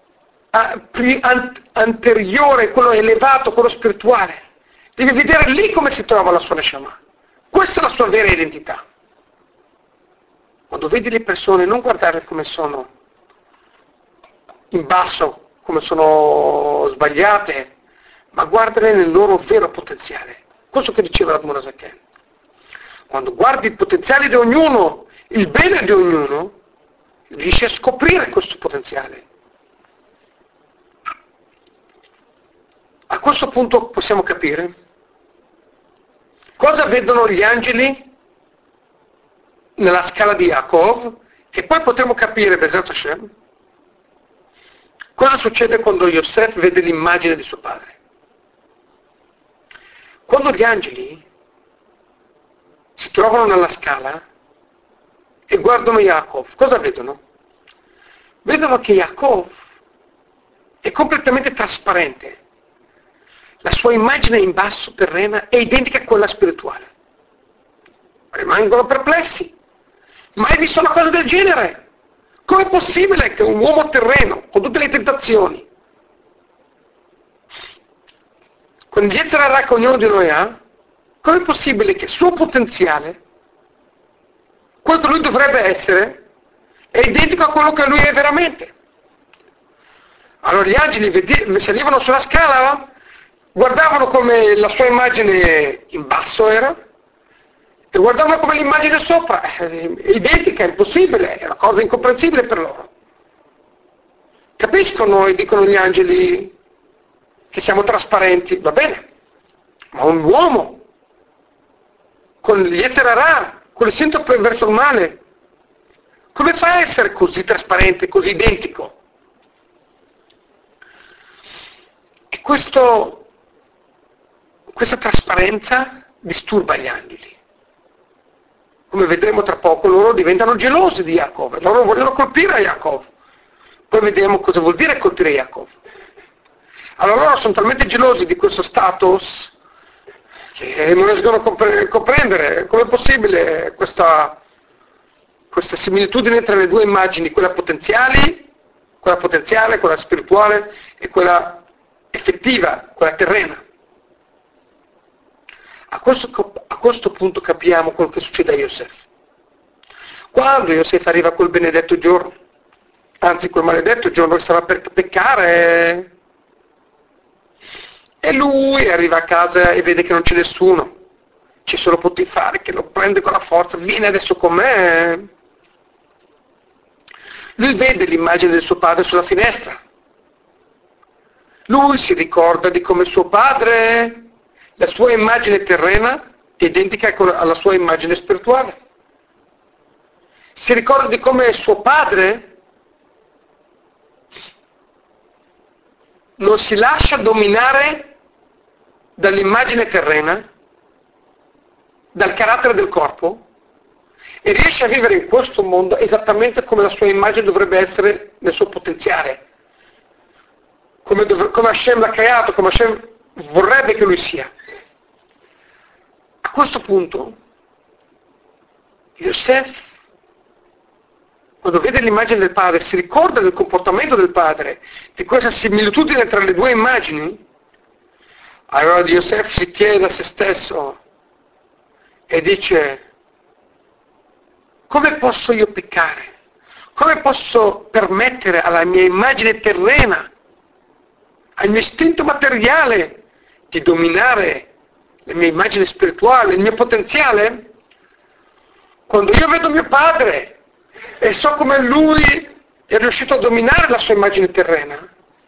anteriore, quello elevato, quello spirituale. Devi vedere lì come si trova la sua Neshama. Questa è la sua vera identità. Quando vedi le persone, non guardare come sono in basso, come sono sbagliate, ma guardare nel loro vero potenziale. Questo che diceva l'Admor HaZaken. Quando guardi il potenziale di ognuno, il bene di ognuno, riesci a scoprire questo potenziale. A questo punto possiamo capire cosa vedono gli angeli nella scala di Yaakov, e poi potremo capire, Bezrat Hashem, cosa succede quando Yosef vede l'immagine di suo padre. Quando gli angeli si trovano nella scala e guardano Yaakov, cosa vedono? Vedono che Yaakov è completamente trasparente. La sua immagine in basso terrena è identica a quella spirituale. Rimangono perplessi. Mai visto una cosa del genere? Com'è possibile che un uomo terreno, con tutte le tentazioni, con il Yetzer Hara che ognuno di noi ha, com'è possibile che il suo potenziale, quello che lui dovrebbe essere, è identico a quello che lui è veramente? Allora gli angeli salivano sulla scala, guardavano come la sua immagine in basso era, e guardavano come l'immagine sopra, identica, impossibile, è una cosa incomprensibile per loro. Capiscono e dicono gli angeli che siamo trasparenti, va bene, ma un uomo con gli Yetzirah, con l'istinto verso il male, come fa a essere così trasparente, così identico? E questa trasparenza disturba gli angeli. Come vedremo tra poco, loro diventano gelosi di Yaakov, loro vogliono colpire Yaakov. Poi vediamo cosa vuol dire colpire Yaakov. Allora loro sono talmente gelosi di questo status che non riescono a comprendere come è possibile questa similitudine tra le due immagini, quella potenziale, quella spirituale e quella effettiva, quella terrena. A questo punto capiamo quello che succede a Yosef. Quando Yosef arriva a quel benedetto giorno, anzi quel maledetto giorno che stava per peccare, e lui arriva a casa e vede che non c'è nessuno, c'è solo Potifare che lo prende con la forza, vieni adesso con me. Lui vede l'immagine del suo padre sulla finestra, lui si ricorda di come suo padre, la sua immagine terrena è identica alla sua immagine spirituale. Si ricorda di come suo padre non si lascia dominare dall'immagine terrena, dal carattere del corpo, e riesce a vivere in questo mondo esattamente come la sua immagine dovrebbe essere nel suo potenziale, come Hashem l'ha creato, come Hashem vorrebbe che lui sia. A questo punto Yosef, quando vede l'immagine del padre, si ricorda del comportamento del padre, di questa similitudine tra le due immagini, allora Yosef si chiede a se stesso e dice: come posso io peccare? Come posso permettere alla mia immagine terrena, al mio istinto materiale, di dominare la mia immagine spirituale, il mio potenziale? Quando io vedo mio padre e so come lui è riuscito a dominare la sua immagine terrena,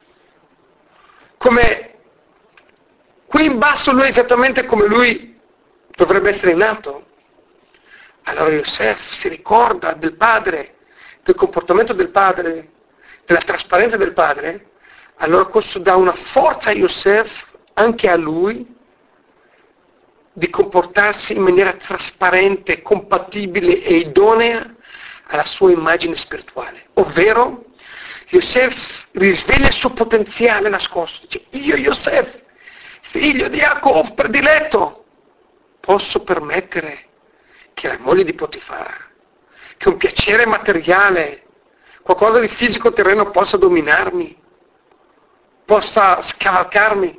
come qui in basso lui è esattamente come lui dovrebbe essere in alto, allora Yosef si ricorda del padre, del comportamento del padre, della trasparenza del padre. Allora questo dà una forza a Yosef, anche a lui, di comportarsi in maniera trasparente, compatibile e idonea alla sua immagine spirituale. Ovvero, Yosef risveglia il suo potenziale nascosto. Dice: io Yosef, figlio di Yaakov prediletto, posso permettere che la moglie di Potifara, che un piacere materiale, qualcosa di fisico terreno possa dominarmi, possa scavalcarmi.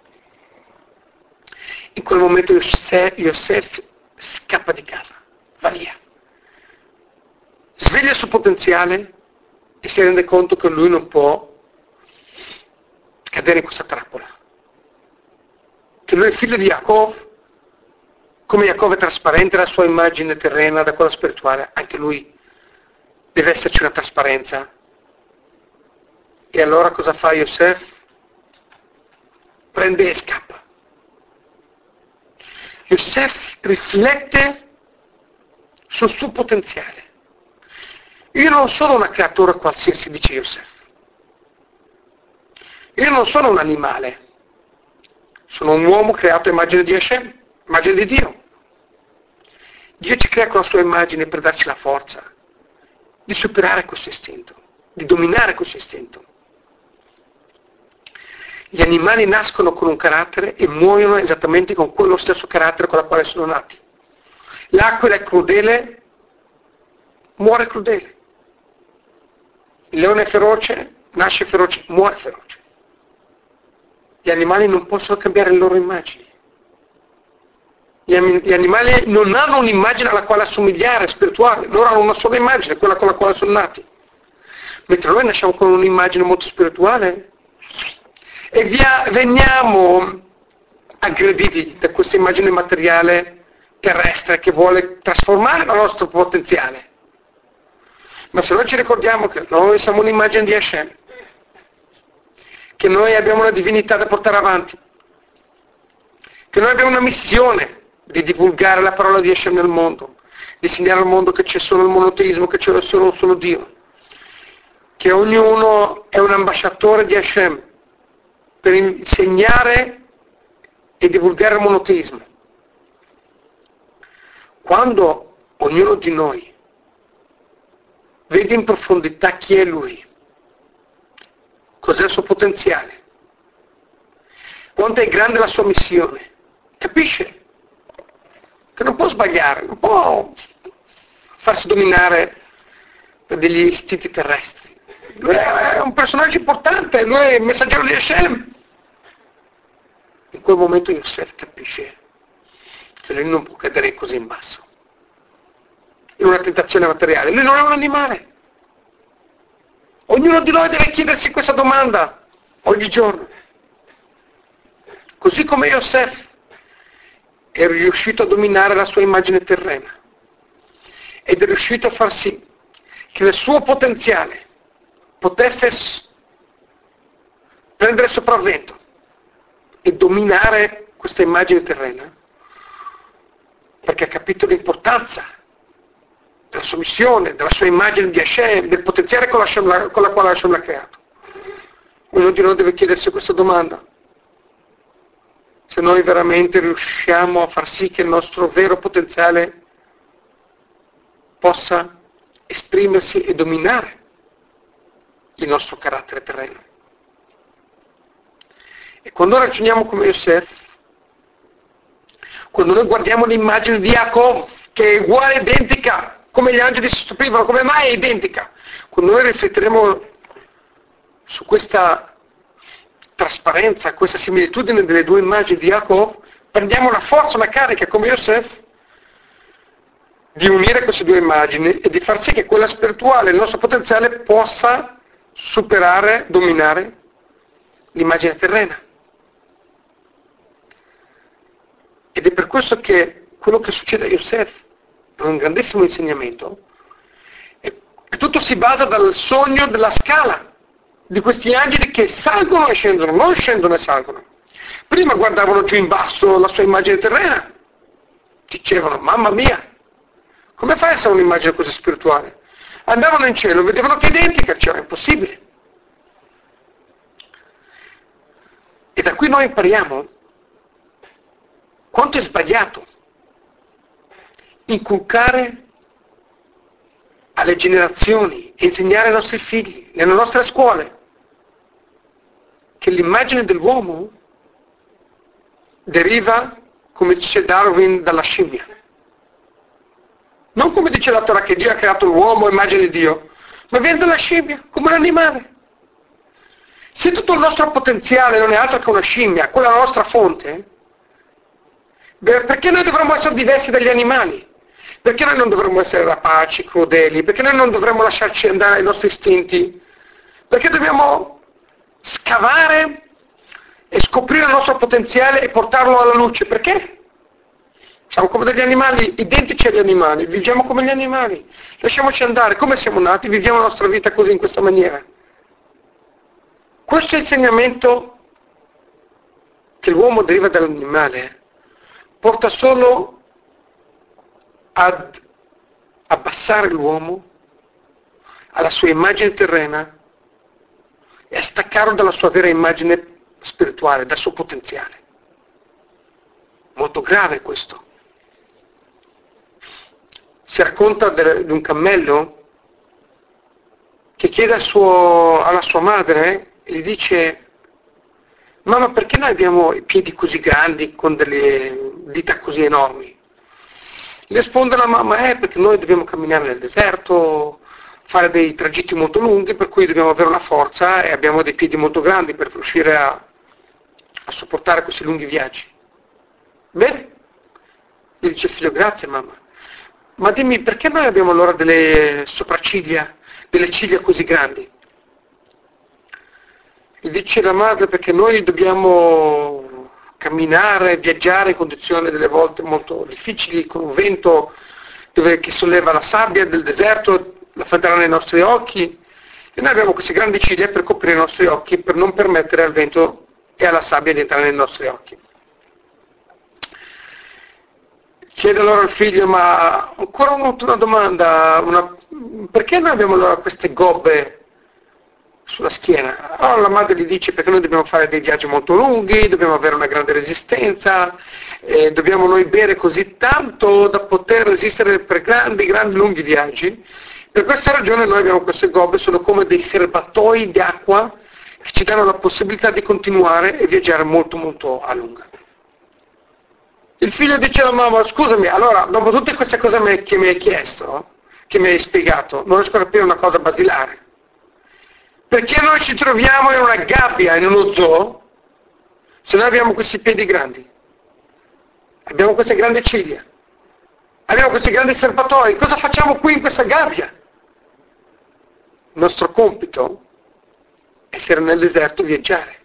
In quel momento Yosef scappa di casa, va via, sveglia il suo potenziale e si rende conto che lui non può cadere in questa trappola, che lui è figlio di Yaakov, come Yaakov è trasparente la sua immagine terrena da quella spirituale, anche lui deve esserci una trasparenza. E allora cosa fa Yosef? Prende e scappa. Yosef riflette sul suo potenziale. Io non sono una creatura qualsiasi, dice Yosef. Io non sono un animale. Sono un uomo creato a immagine di Hashem, immagine di Dio. Dio ci crea con la sua immagine per darci la forza di superare questo istinto, di dominare questo istinto. Gli animali nascono con un carattere e muoiono esattamente con quello stesso carattere con il quale sono nati. L'aquila è crudele, muore crudele. Il leone è feroce, nasce feroce, muore feroce. Gli animali non possono cambiare le loro immagini. Gli animali non hanno un'immagine alla quale assomigliare, spirituale, loro hanno una sola immagine, quella con la quale sono nati. Mentre noi nasciamo con un'immagine molto spirituale e veniamo aggrediti da questa immagine materiale terrestre che vuole trasformare il nostro potenziale. Ma se noi ci ricordiamo che noi siamo un'immagine di Hashem, che noi abbiamo una divinità da portare avanti, che noi abbiamo una missione di divulgare la parola di Hashem nel mondo, di insegnare al mondo che c'è solo il monoteismo, che c'è solo un solo Dio, che ognuno è un ambasciatore di Hashem per insegnare e divulgare il monoteismo. Quando ognuno di noi vede in profondità chi è lui, cos'è il suo potenziale, quanto è grande la sua missione, capisce che non può sbagliare, non può farsi dominare da degli istinti terrestri. Lui è un personaggio importante, lui è il messaggero di Hashem. In quel momento Yosef capisce che lui non può cadere così in basso, in una tentazione materiale. Lui non è un animale. Ognuno di noi deve chiedersi questa domanda ogni giorno. Così come Yosef è riuscito a dominare la sua immagine terrena ed è riuscito a far sì che il suo potenziale potesse prendere sopravvento e dominare questa immagine terrena, perché ha capito l'importanza della sua missione, della sua immagine di Hashem, del potenziale con la quale Hashem l'ha creato. Ognuno di noi deve chiedersi questa domanda: se noi veramente riusciamo a far sì che il nostro vero potenziale possa esprimersi e dominare il nostro carattere terreno. E quando ragioniamo come Yosef, quando noi guardiamo l'immagine di Yaakov, che è uguale, identica, come gli angeli si stupivano, come mai è identica? Quando noi rifletteremo su questa trasparenza, questa similitudine delle due immagini di Yaakov, prendiamo una forza, una carica come Yosef di unire queste due immagini e di far sì che quella spirituale, il nostro potenziale, possa superare, dominare l'immagine terrena. Ed è per questo che quello che succede a Yosef è un grandissimo insegnamento, e tutto si basa dal sogno della scala di questi angeli che salgono e scendono, non scendono e salgono. Prima guardavano giù in basso la sua immagine terrena, dicevano: mamma mia, come fai a essere un'immagine così spirituale? Andavano in cielo, vedevano che è identica, cioè è impossibile. E da qui noi impariamo quanto è sbagliato inculcare alle generazioni e insegnare ai nostri figli, nelle nostre scuole, che l'immagine dell'uomo deriva, come dice Darwin, dalla scimmia. Non come dice la Torah che Dio ha creato l'uomo, immagine di Dio, ma viene dalla scimmia, come un animale. Se tutto il nostro potenziale non è altro che una scimmia, quella è la nostra fonte, perché noi dovremmo essere diversi dagli animali? Perché noi non dovremmo essere rapaci, crudeli? Perché noi non dovremmo lasciarci andare ai nostri istinti? Perché dobbiamo scavare e scoprire il nostro potenziale e portarlo alla luce? Perché? Siamo come degli animali, identici agli animali, viviamo come gli animali, lasciamoci andare, come siamo nati, viviamo la nostra vita così, in questa maniera. Questo insegnamento che l'uomo deriva dall'animale porta solo ad abbassare l'uomo alla sua immagine terrena e a staccarlo dalla sua vera immagine spirituale, dal suo potenziale. Molto grave questo. Si racconta di un cammello che chiede alla sua madre e gli dice: mamma, perché noi abbiamo i piedi così grandi con delle dita così enormi? Gli risponde la mamma: perché noi dobbiamo camminare nel deserto, fare dei tragitti molto lunghi, per cui dobbiamo avere una forza e abbiamo dei piedi molto grandi per riuscire a sopportare questi lunghi viaggi. Bene? Gli dice il figlio: grazie mamma, ma dimmi, perché noi abbiamo allora delle sopracciglia, delle ciglia così grandi? Gli dice la madre: perché noi dobbiamo camminare, viaggiare in condizioni delle volte molto difficili, con un vento che solleva la sabbia del deserto, la fa entrare nei nostri occhi, e noi abbiamo queste grandi ciglia per coprire i nostri occhi, per non permettere al vento e alla sabbia di entrare nei nostri occhi. Chiede allora al figlio, ma ancora una domanda, perché noi abbiamo allora queste gobbe sulla schiena? Allora la madre gli dice, perché noi dobbiamo fare dei viaggi molto lunghi, dobbiamo avere una grande resistenza, dobbiamo noi bere così tanto da poter resistere per grandi, lunghi viaggi. Per questa ragione noi abbiamo queste gobbe, sono come dei serbatoi di acqua che ci danno la possibilità di continuare e viaggiare molto, molto a lungo. Il figlio dice alla mamma, scusami, allora, dopo tutte queste cose che mi hai chiesto, che mi hai spiegato, non riesco a capire una cosa basilare. Perché noi ci troviamo in una gabbia, in uno zoo, se noi abbiamo questi piedi grandi? Abbiamo queste grandi ciglia? Abbiamo questi grandi serbatoi? Cosa facciamo qui in questa gabbia? Il nostro compito è essere nel deserto e viaggiare.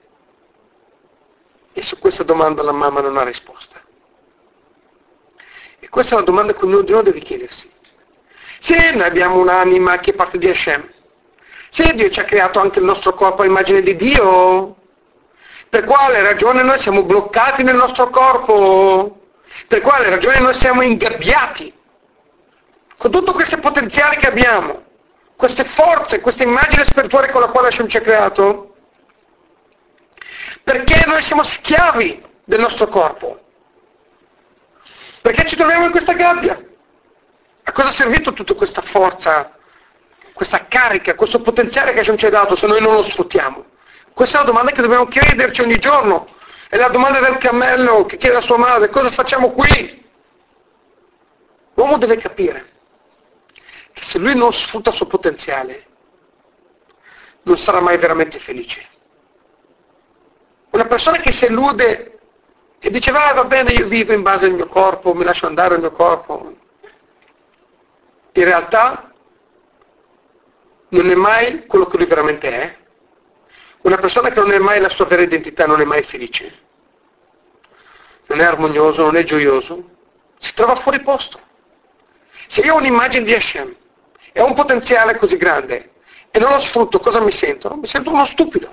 E su questa domanda la mamma non ha risposta. E questa è una domanda che ognuno di noi deve chiedersi. Se noi abbiamo un'anima che parte di Hashem, se Dio ci ha creato anche il nostro corpo a immagine di Dio, per quale ragione noi siamo bloccati nel nostro corpo? Per quale ragione noi siamo ingabbiati? Con tutto questo potenziale che abbiamo, queste forze, questa immagine spirituale con la quale Hashem ci ha creato, perché noi siamo schiavi del nostro corpo? Perché ci troviamo in questa gabbia? A cosa è servito tutta questa forza, questa carica, questo potenziale che Hashem ci ha dato se noi non lo sfruttiamo? Questa è la domanda che dobbiamo chiederci ogni giorno. È la domanda del cammello che chiede a sua madre, cosa facciamo qui? L'uomo deve capire che se lui non sfrutta il suo potenziale, non sarà mai veramente felice. Una persona che si illude e dice, va bene, io vivo in base al mio corpo, mi lascio andare al mio corpo, in realtà non è mai quello che lui veramente è. Una persona che non è mai la sua vera identità non è mai felice, non è armonioso, non è gioioso, si trova fuori posto. Se io ho un'immagine di Hashem e ho un potenziale così grande e non lo sfrutto, cosa mi sento? Mi sento uno stupido.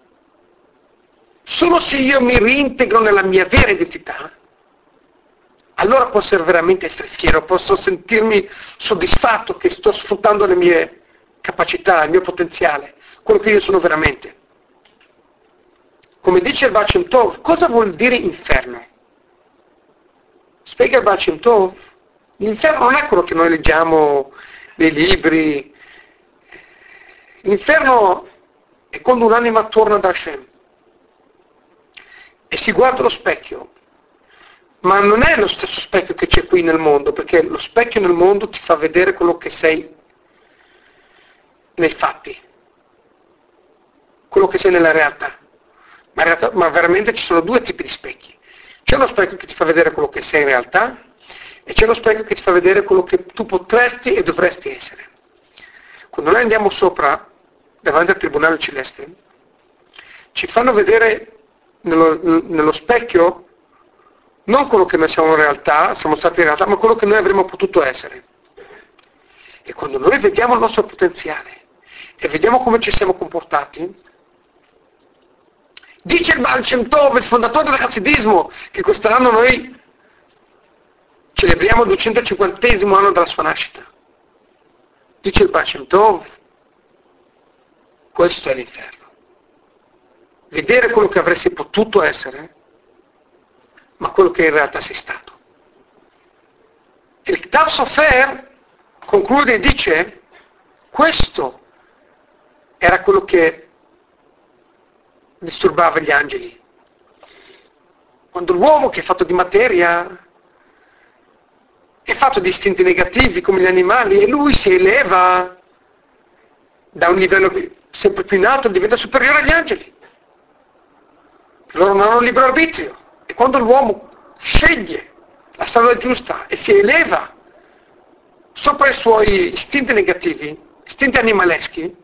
Solo se io mi reintegro nella mia vera identità, allora posso veramente essere fiero, posso sentirmi soddisfatto che sto sfruttando le mie capacità, il mio potenziale, quello che io sono veramente. Come dice il Baal Shem Tov, cosa vuol dire inferno? Spiega il Baal Shem Tov, l'inferno non è quello che noi leggiamo nei libri. L'inferno è quando un'anima torna da Hashem e si guarda allo specchio, ma non è lo stesso specchio che c'è qui nel mondo, perché lo specchio nel mondo ti fa vedere quello che sei nei fatti, quello che sei nella realtà. Ma veramente ci sono due tipi di specchi. C'è lo specchio che ti fa vedere quello che sei in realtà e c'è lo specchio che ti fa vedere quello che tu potresti e dovresti essere. Quando noi andiamo sopra, davanti al Tribunale Celeste, ci fanno vedere nello specchio non quello che noi siamo in realtà, siamo stati in realtà, ma quello che noi avremmo potuto essere. E quando noi vediamo il nostro potenziale e vediamo come ci siamo comportati, dice il Baal Shem Tov, il fondatore del Hasidismo, che quest'anno noi celebriamo il 250° anno dalla sua nascita. Dice il Baal Shem Tov, questo è l'inferno. Vedere quello che avresti potuto essere, ma quello che in realtà sei stato. Il Tav Sofer conclude e dice, questo era quello che disturbava gli angeli. Quando l'uomo, che è fatto di materia, è fatto di istinti negativi come gli animali, e lui si eleva da un livello sempre più in alto, diventa superiore agli angeli. Loro non hanno libero arbitrio, e quando l'uomo sceglie la strada giusta e si eleva sopra i suoi istinti negativi, istinti animaleschi,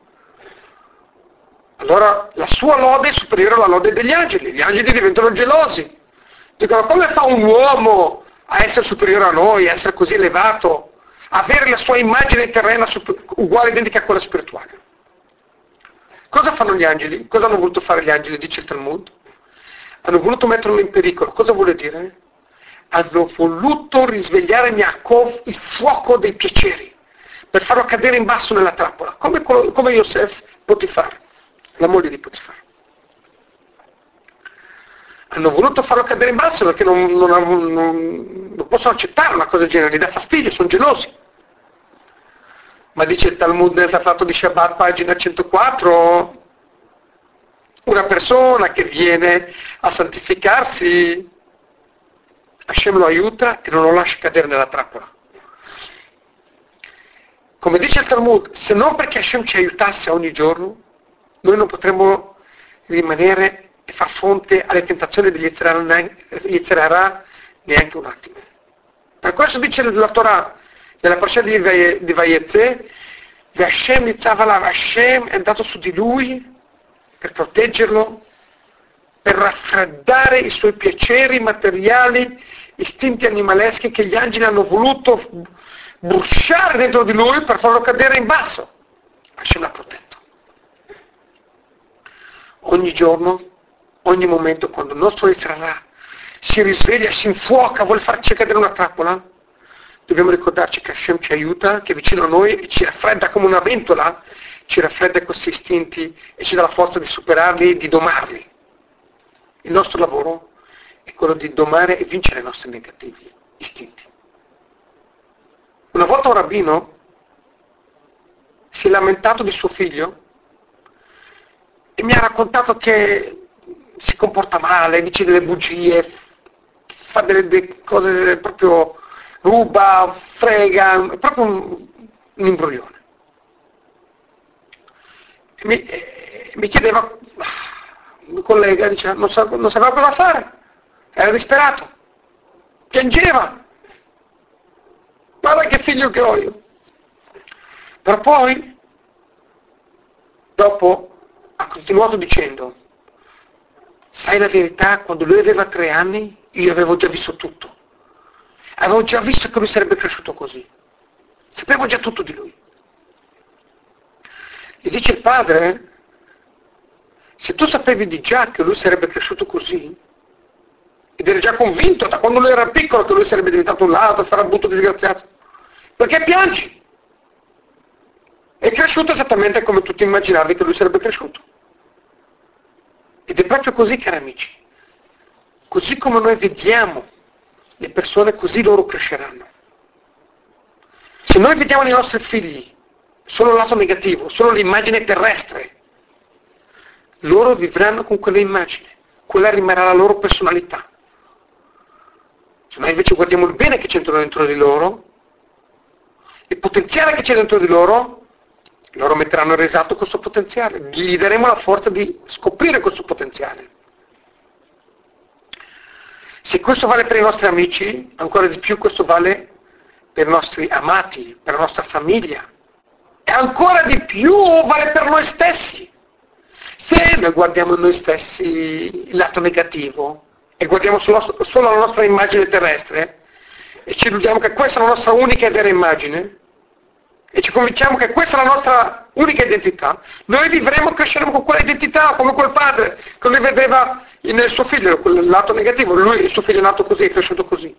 allora la sua lode è superiore alla lode degli angeli. Gli angeli diventano gelosi, Dicono, come fa un uomo a essere superiore a noi, a essere così elevato, avere la sua immagine terrena uguale, identica a quella spirituale? Cosa fanno gli angeli? Cosa hanno voluto fare gli angeli, dice il Talmud? Hanno voluto metterlo in pericolo. Cosa vuole dire? Hanno voluto risvegliare Yaakov il fuoco dei piaceri, per farlo cadere in basso nella trappola, come Yosef Potifar, la moglie di Potifar. Hanno voluto farlo cadere in basso perché non possono accettare una cosa del genere, gli dà fastidio, sono gelosi. Ma dice il Talmud nel Trattato di Shabbat, pagina 104, una persona che viene a santificarsi, Hashem lo aiuta e non lo lascia cadere nella trappola. Come dice il Talmud, se non perché Hashem ci aiutasse ogni giorno, noi non potremmo rimanere e far fronte alle tentazioni degli Yetzirah neanche un attimo. Per questo dice la Torah, nella parasha di Vayetze, Hashem è andato su di lui per proteggerlo, per raffreddare i suoi piaceri materiali, istinti animaleschi che gli angeli hanno voluto bruciare dentro di lui per farlo cadere in basso. Hashem l'ha protetto. Ogni giorno, ogni momento, quando il nostro Yetzirah si risveglia, si infuoca, vuole farci cadere in una trappola, dobbiamo ricordarci che Hashem ci aiuta, che è vicino a noi e ci raffredda come una ventola, ci raffredda questi istinti e ci dà la forza di superarli e di domarli. Il nostro lavoro è quello di domare e vincere i nostri negativi istinti. Una volta un rabbino si è lamentato di suo figlio e mi ha raccontato che si comporta male, dice delle bugie, fa delle cose proprio, ruba, frega, è proprio un imbroglione. Mi chiedeva, un collega diceva, non sapeva cosa fare, era disperato, piangeva, guarda che figlio che ho io. Però poi, dopo, ha continuato dicendo, sai la verità, quando lui aveva 3 anni, io avevo già visto tutto. Avevo già visto che lui sarebbe cresciuto così. Sapevo già tutto di lui. Gli dice il padre, se tu sapevi di già che lui sarebbe cresciuto così, ed eri già convinto da quando lui era piccolo che lui sarebbe diventato un ladro, farabutto disgraziato, perché piangi? È cresciuto esattamente come tu ti immaginavi che lui sarebbe cresciuto. Ed è proprio così, cari amici. Così come noi vediamo le persone, così loro cresceranno. Se noi vediamo nei nostri figli solo il lato negativo, solo l'immagine terrestre, loro vivranno con quell'immagine, quella rimarrà la loro personalità. Se noi invece guardiamo il bene che c'è dentro di loro, il potenziale che c'è dentro di loro metteranno in risalto questo potenziale, gli daremo la forza di scoprire questo potenziale. Se questo vale per i nostri amici, ancora di più questo vale per i nostri amati, per la nostra famiglia, e ancora di più vale per noi stessi. Se noi guardiamo in noi stessi il lato negativo e guardiamo solo la nostra immagine terrestre e ci illudiamo che questa è la nostra unica e vera immagine e ci convinciamo che questa è la nostra unica identità, noi vivremo e cresceremo con quella identità, come quel padre che lui vedeva nel suo figlio, quel lato negativo, lui, il suo figlio è nato così, è cresciuto così.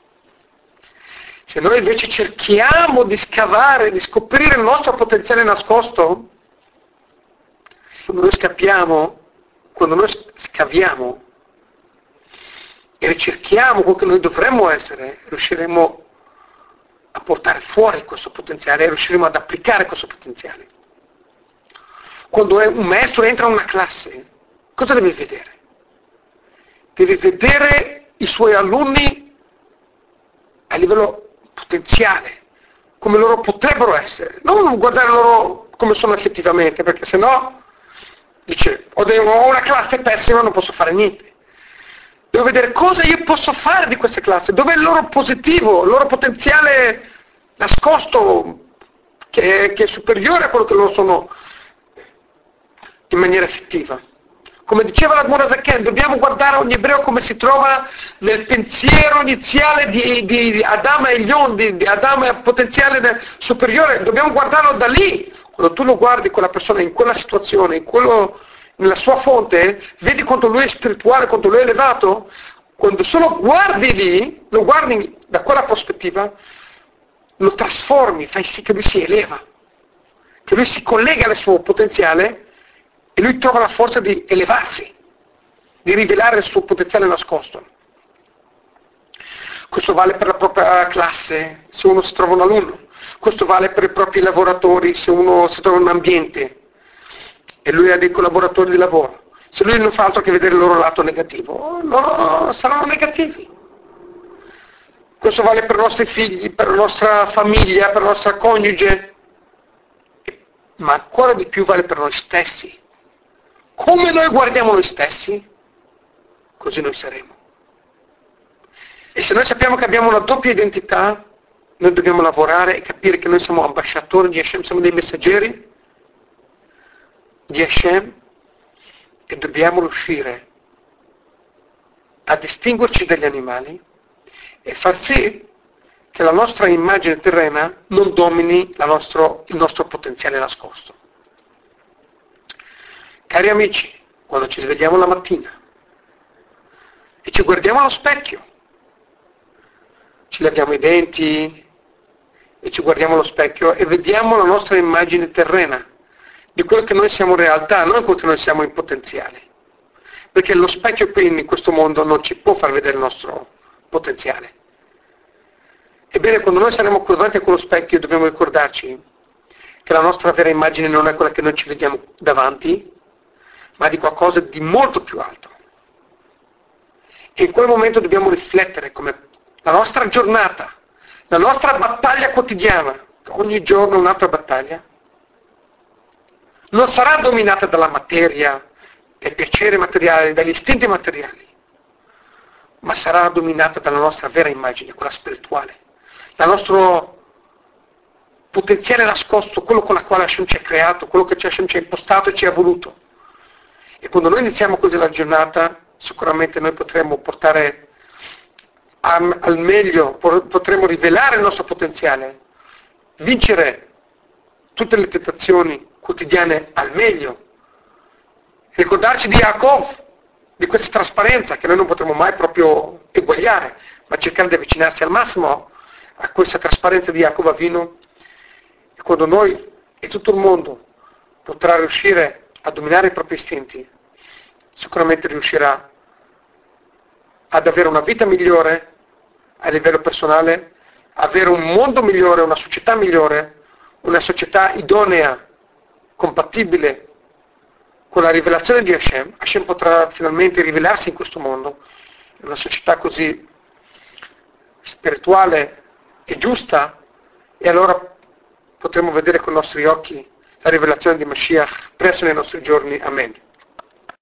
Se noi invece cerchiamo di scavare, di scoprire il nostro potenziale nascosto, quando noi scaviamo e ricerchiamo quello che noi dovremmo essere, riusciremo a portare fuori questo potenziale e riusciremo ad applicare questo potenziale. Quando un maestro entra in una classe, cosa deve vedere? Deve vedere i suoi alunni a livello potenziale, come loro potrebbero essere, non guardare loro come sono effettivamente, perché sennò dice ho una classe pessima, non posso fare niente. Devo vedere cosa io posso fare di queste classi, dove è il loro positivo, il loro potenziale nascosto che è superiore a quello che loro sono in maniera effettiva. Come diceva l'Admor Zaken, dobbiamo guardare ogni ebreo come si trova nel pensiero iniziale di Adamo e Elion, di Adamo e potenziale superiore, dobbiamo guardarlo da lì. Quando tu lo guardi quella persona in quella situazione, nella sua fonte, vedi quanto lui è spirituale, quanto lui è elevato. Quando solo guardi lì, lo guardi da quella prospettiva, lo trasformi, fai sì che lui si eleva, che lui si collega al suo potenziale e lui trova la forza di elevarsi, di rivelare il suo potenziale nascosto. Questo vale per la propria classe, se uno si trova un alunno. Questo vale per i propri lavoratori, se uno si trova in un ambiente e lui ha dei collaboratori di lavoro. Se lui non fa altro che vedere il loro lato negativo, loro saranno negativi. Questo vale per i nostri figli, per la nostra famiglia, per la nostra coniuge, ma ancora di più vale per noi stessi. Come noi guardiamo noi stessi, così noi saremo. E se noi sappiamo che abbiamo una doppia identità, noi dobbiamo lavorare e capire che noi siamo ambasciatori di Hashem, siamo dei messaggeri di Hashem e dobbiamo riuscire a distinguerci dagli animali e far sì che la nostra immagine terrena non domini il nostro potenziale nascosto. Cari amici, quando ci svegliamo la mattina e ci guardiamo allo specchio, ci laviamo i denti e ci guardiamo allo specchio e vediamo la nostra immagine terrena di quello che noi siamo in realtà, non quello che noi siamo in potenziale. Perché lo specchio qui in questo mondo non ci può far vedere il nostro potenziale. Ebbene, quando noi saremo davanti a quello specchio dobbiamo ricordarci che la nostra vera immagine non è quella che noi ci vediamo davanti, ma di qualcosa di molto più alto. E in quel momento dobbiamo riflettere come la nostra giornata, la nostra battaglia quotidiana, ogni giorno un'altra battaglia, non sarà dominata dalla materia, dai piaceri materiali, dagli istinti materiali, ma sarà dominata dalla nostra vera immagine, quella spirituale, dal nostro potenziale nascosto, quello con la quale Hashem ci ha creato, quello che Hashem ci ha impostato e ci ha voluto. E quando noi iniziamo così la giornata, sicuramente noi potremo portare al meglio, potremo rivelare il nostro potenziale, vincere tutte le tentazioni quotidiane al meglio, ricordarci di Yaakov, di questa trasparenza che noi non potremo mai proprio eguagliare, ma cercare di avvicinarsi al massimo a questa trasparenza di Yaakov Avinu. E quando noi e tutto il mondo potrà riuscire a dominare i propri istinti, sicuramente riuscirà ad avere una vita migliore a livello personale, avere un mondo migliore, una società migliore, una società idonea, compatibile con la rivelazione di Hashem. Hashem potrà finalmente rivelarsi in questo mondo, in una società così spirituale e giusta, e allora potremo vedere con i nostri occhi la rivelazione di Mashiach presso nei nostri giorni. Amen.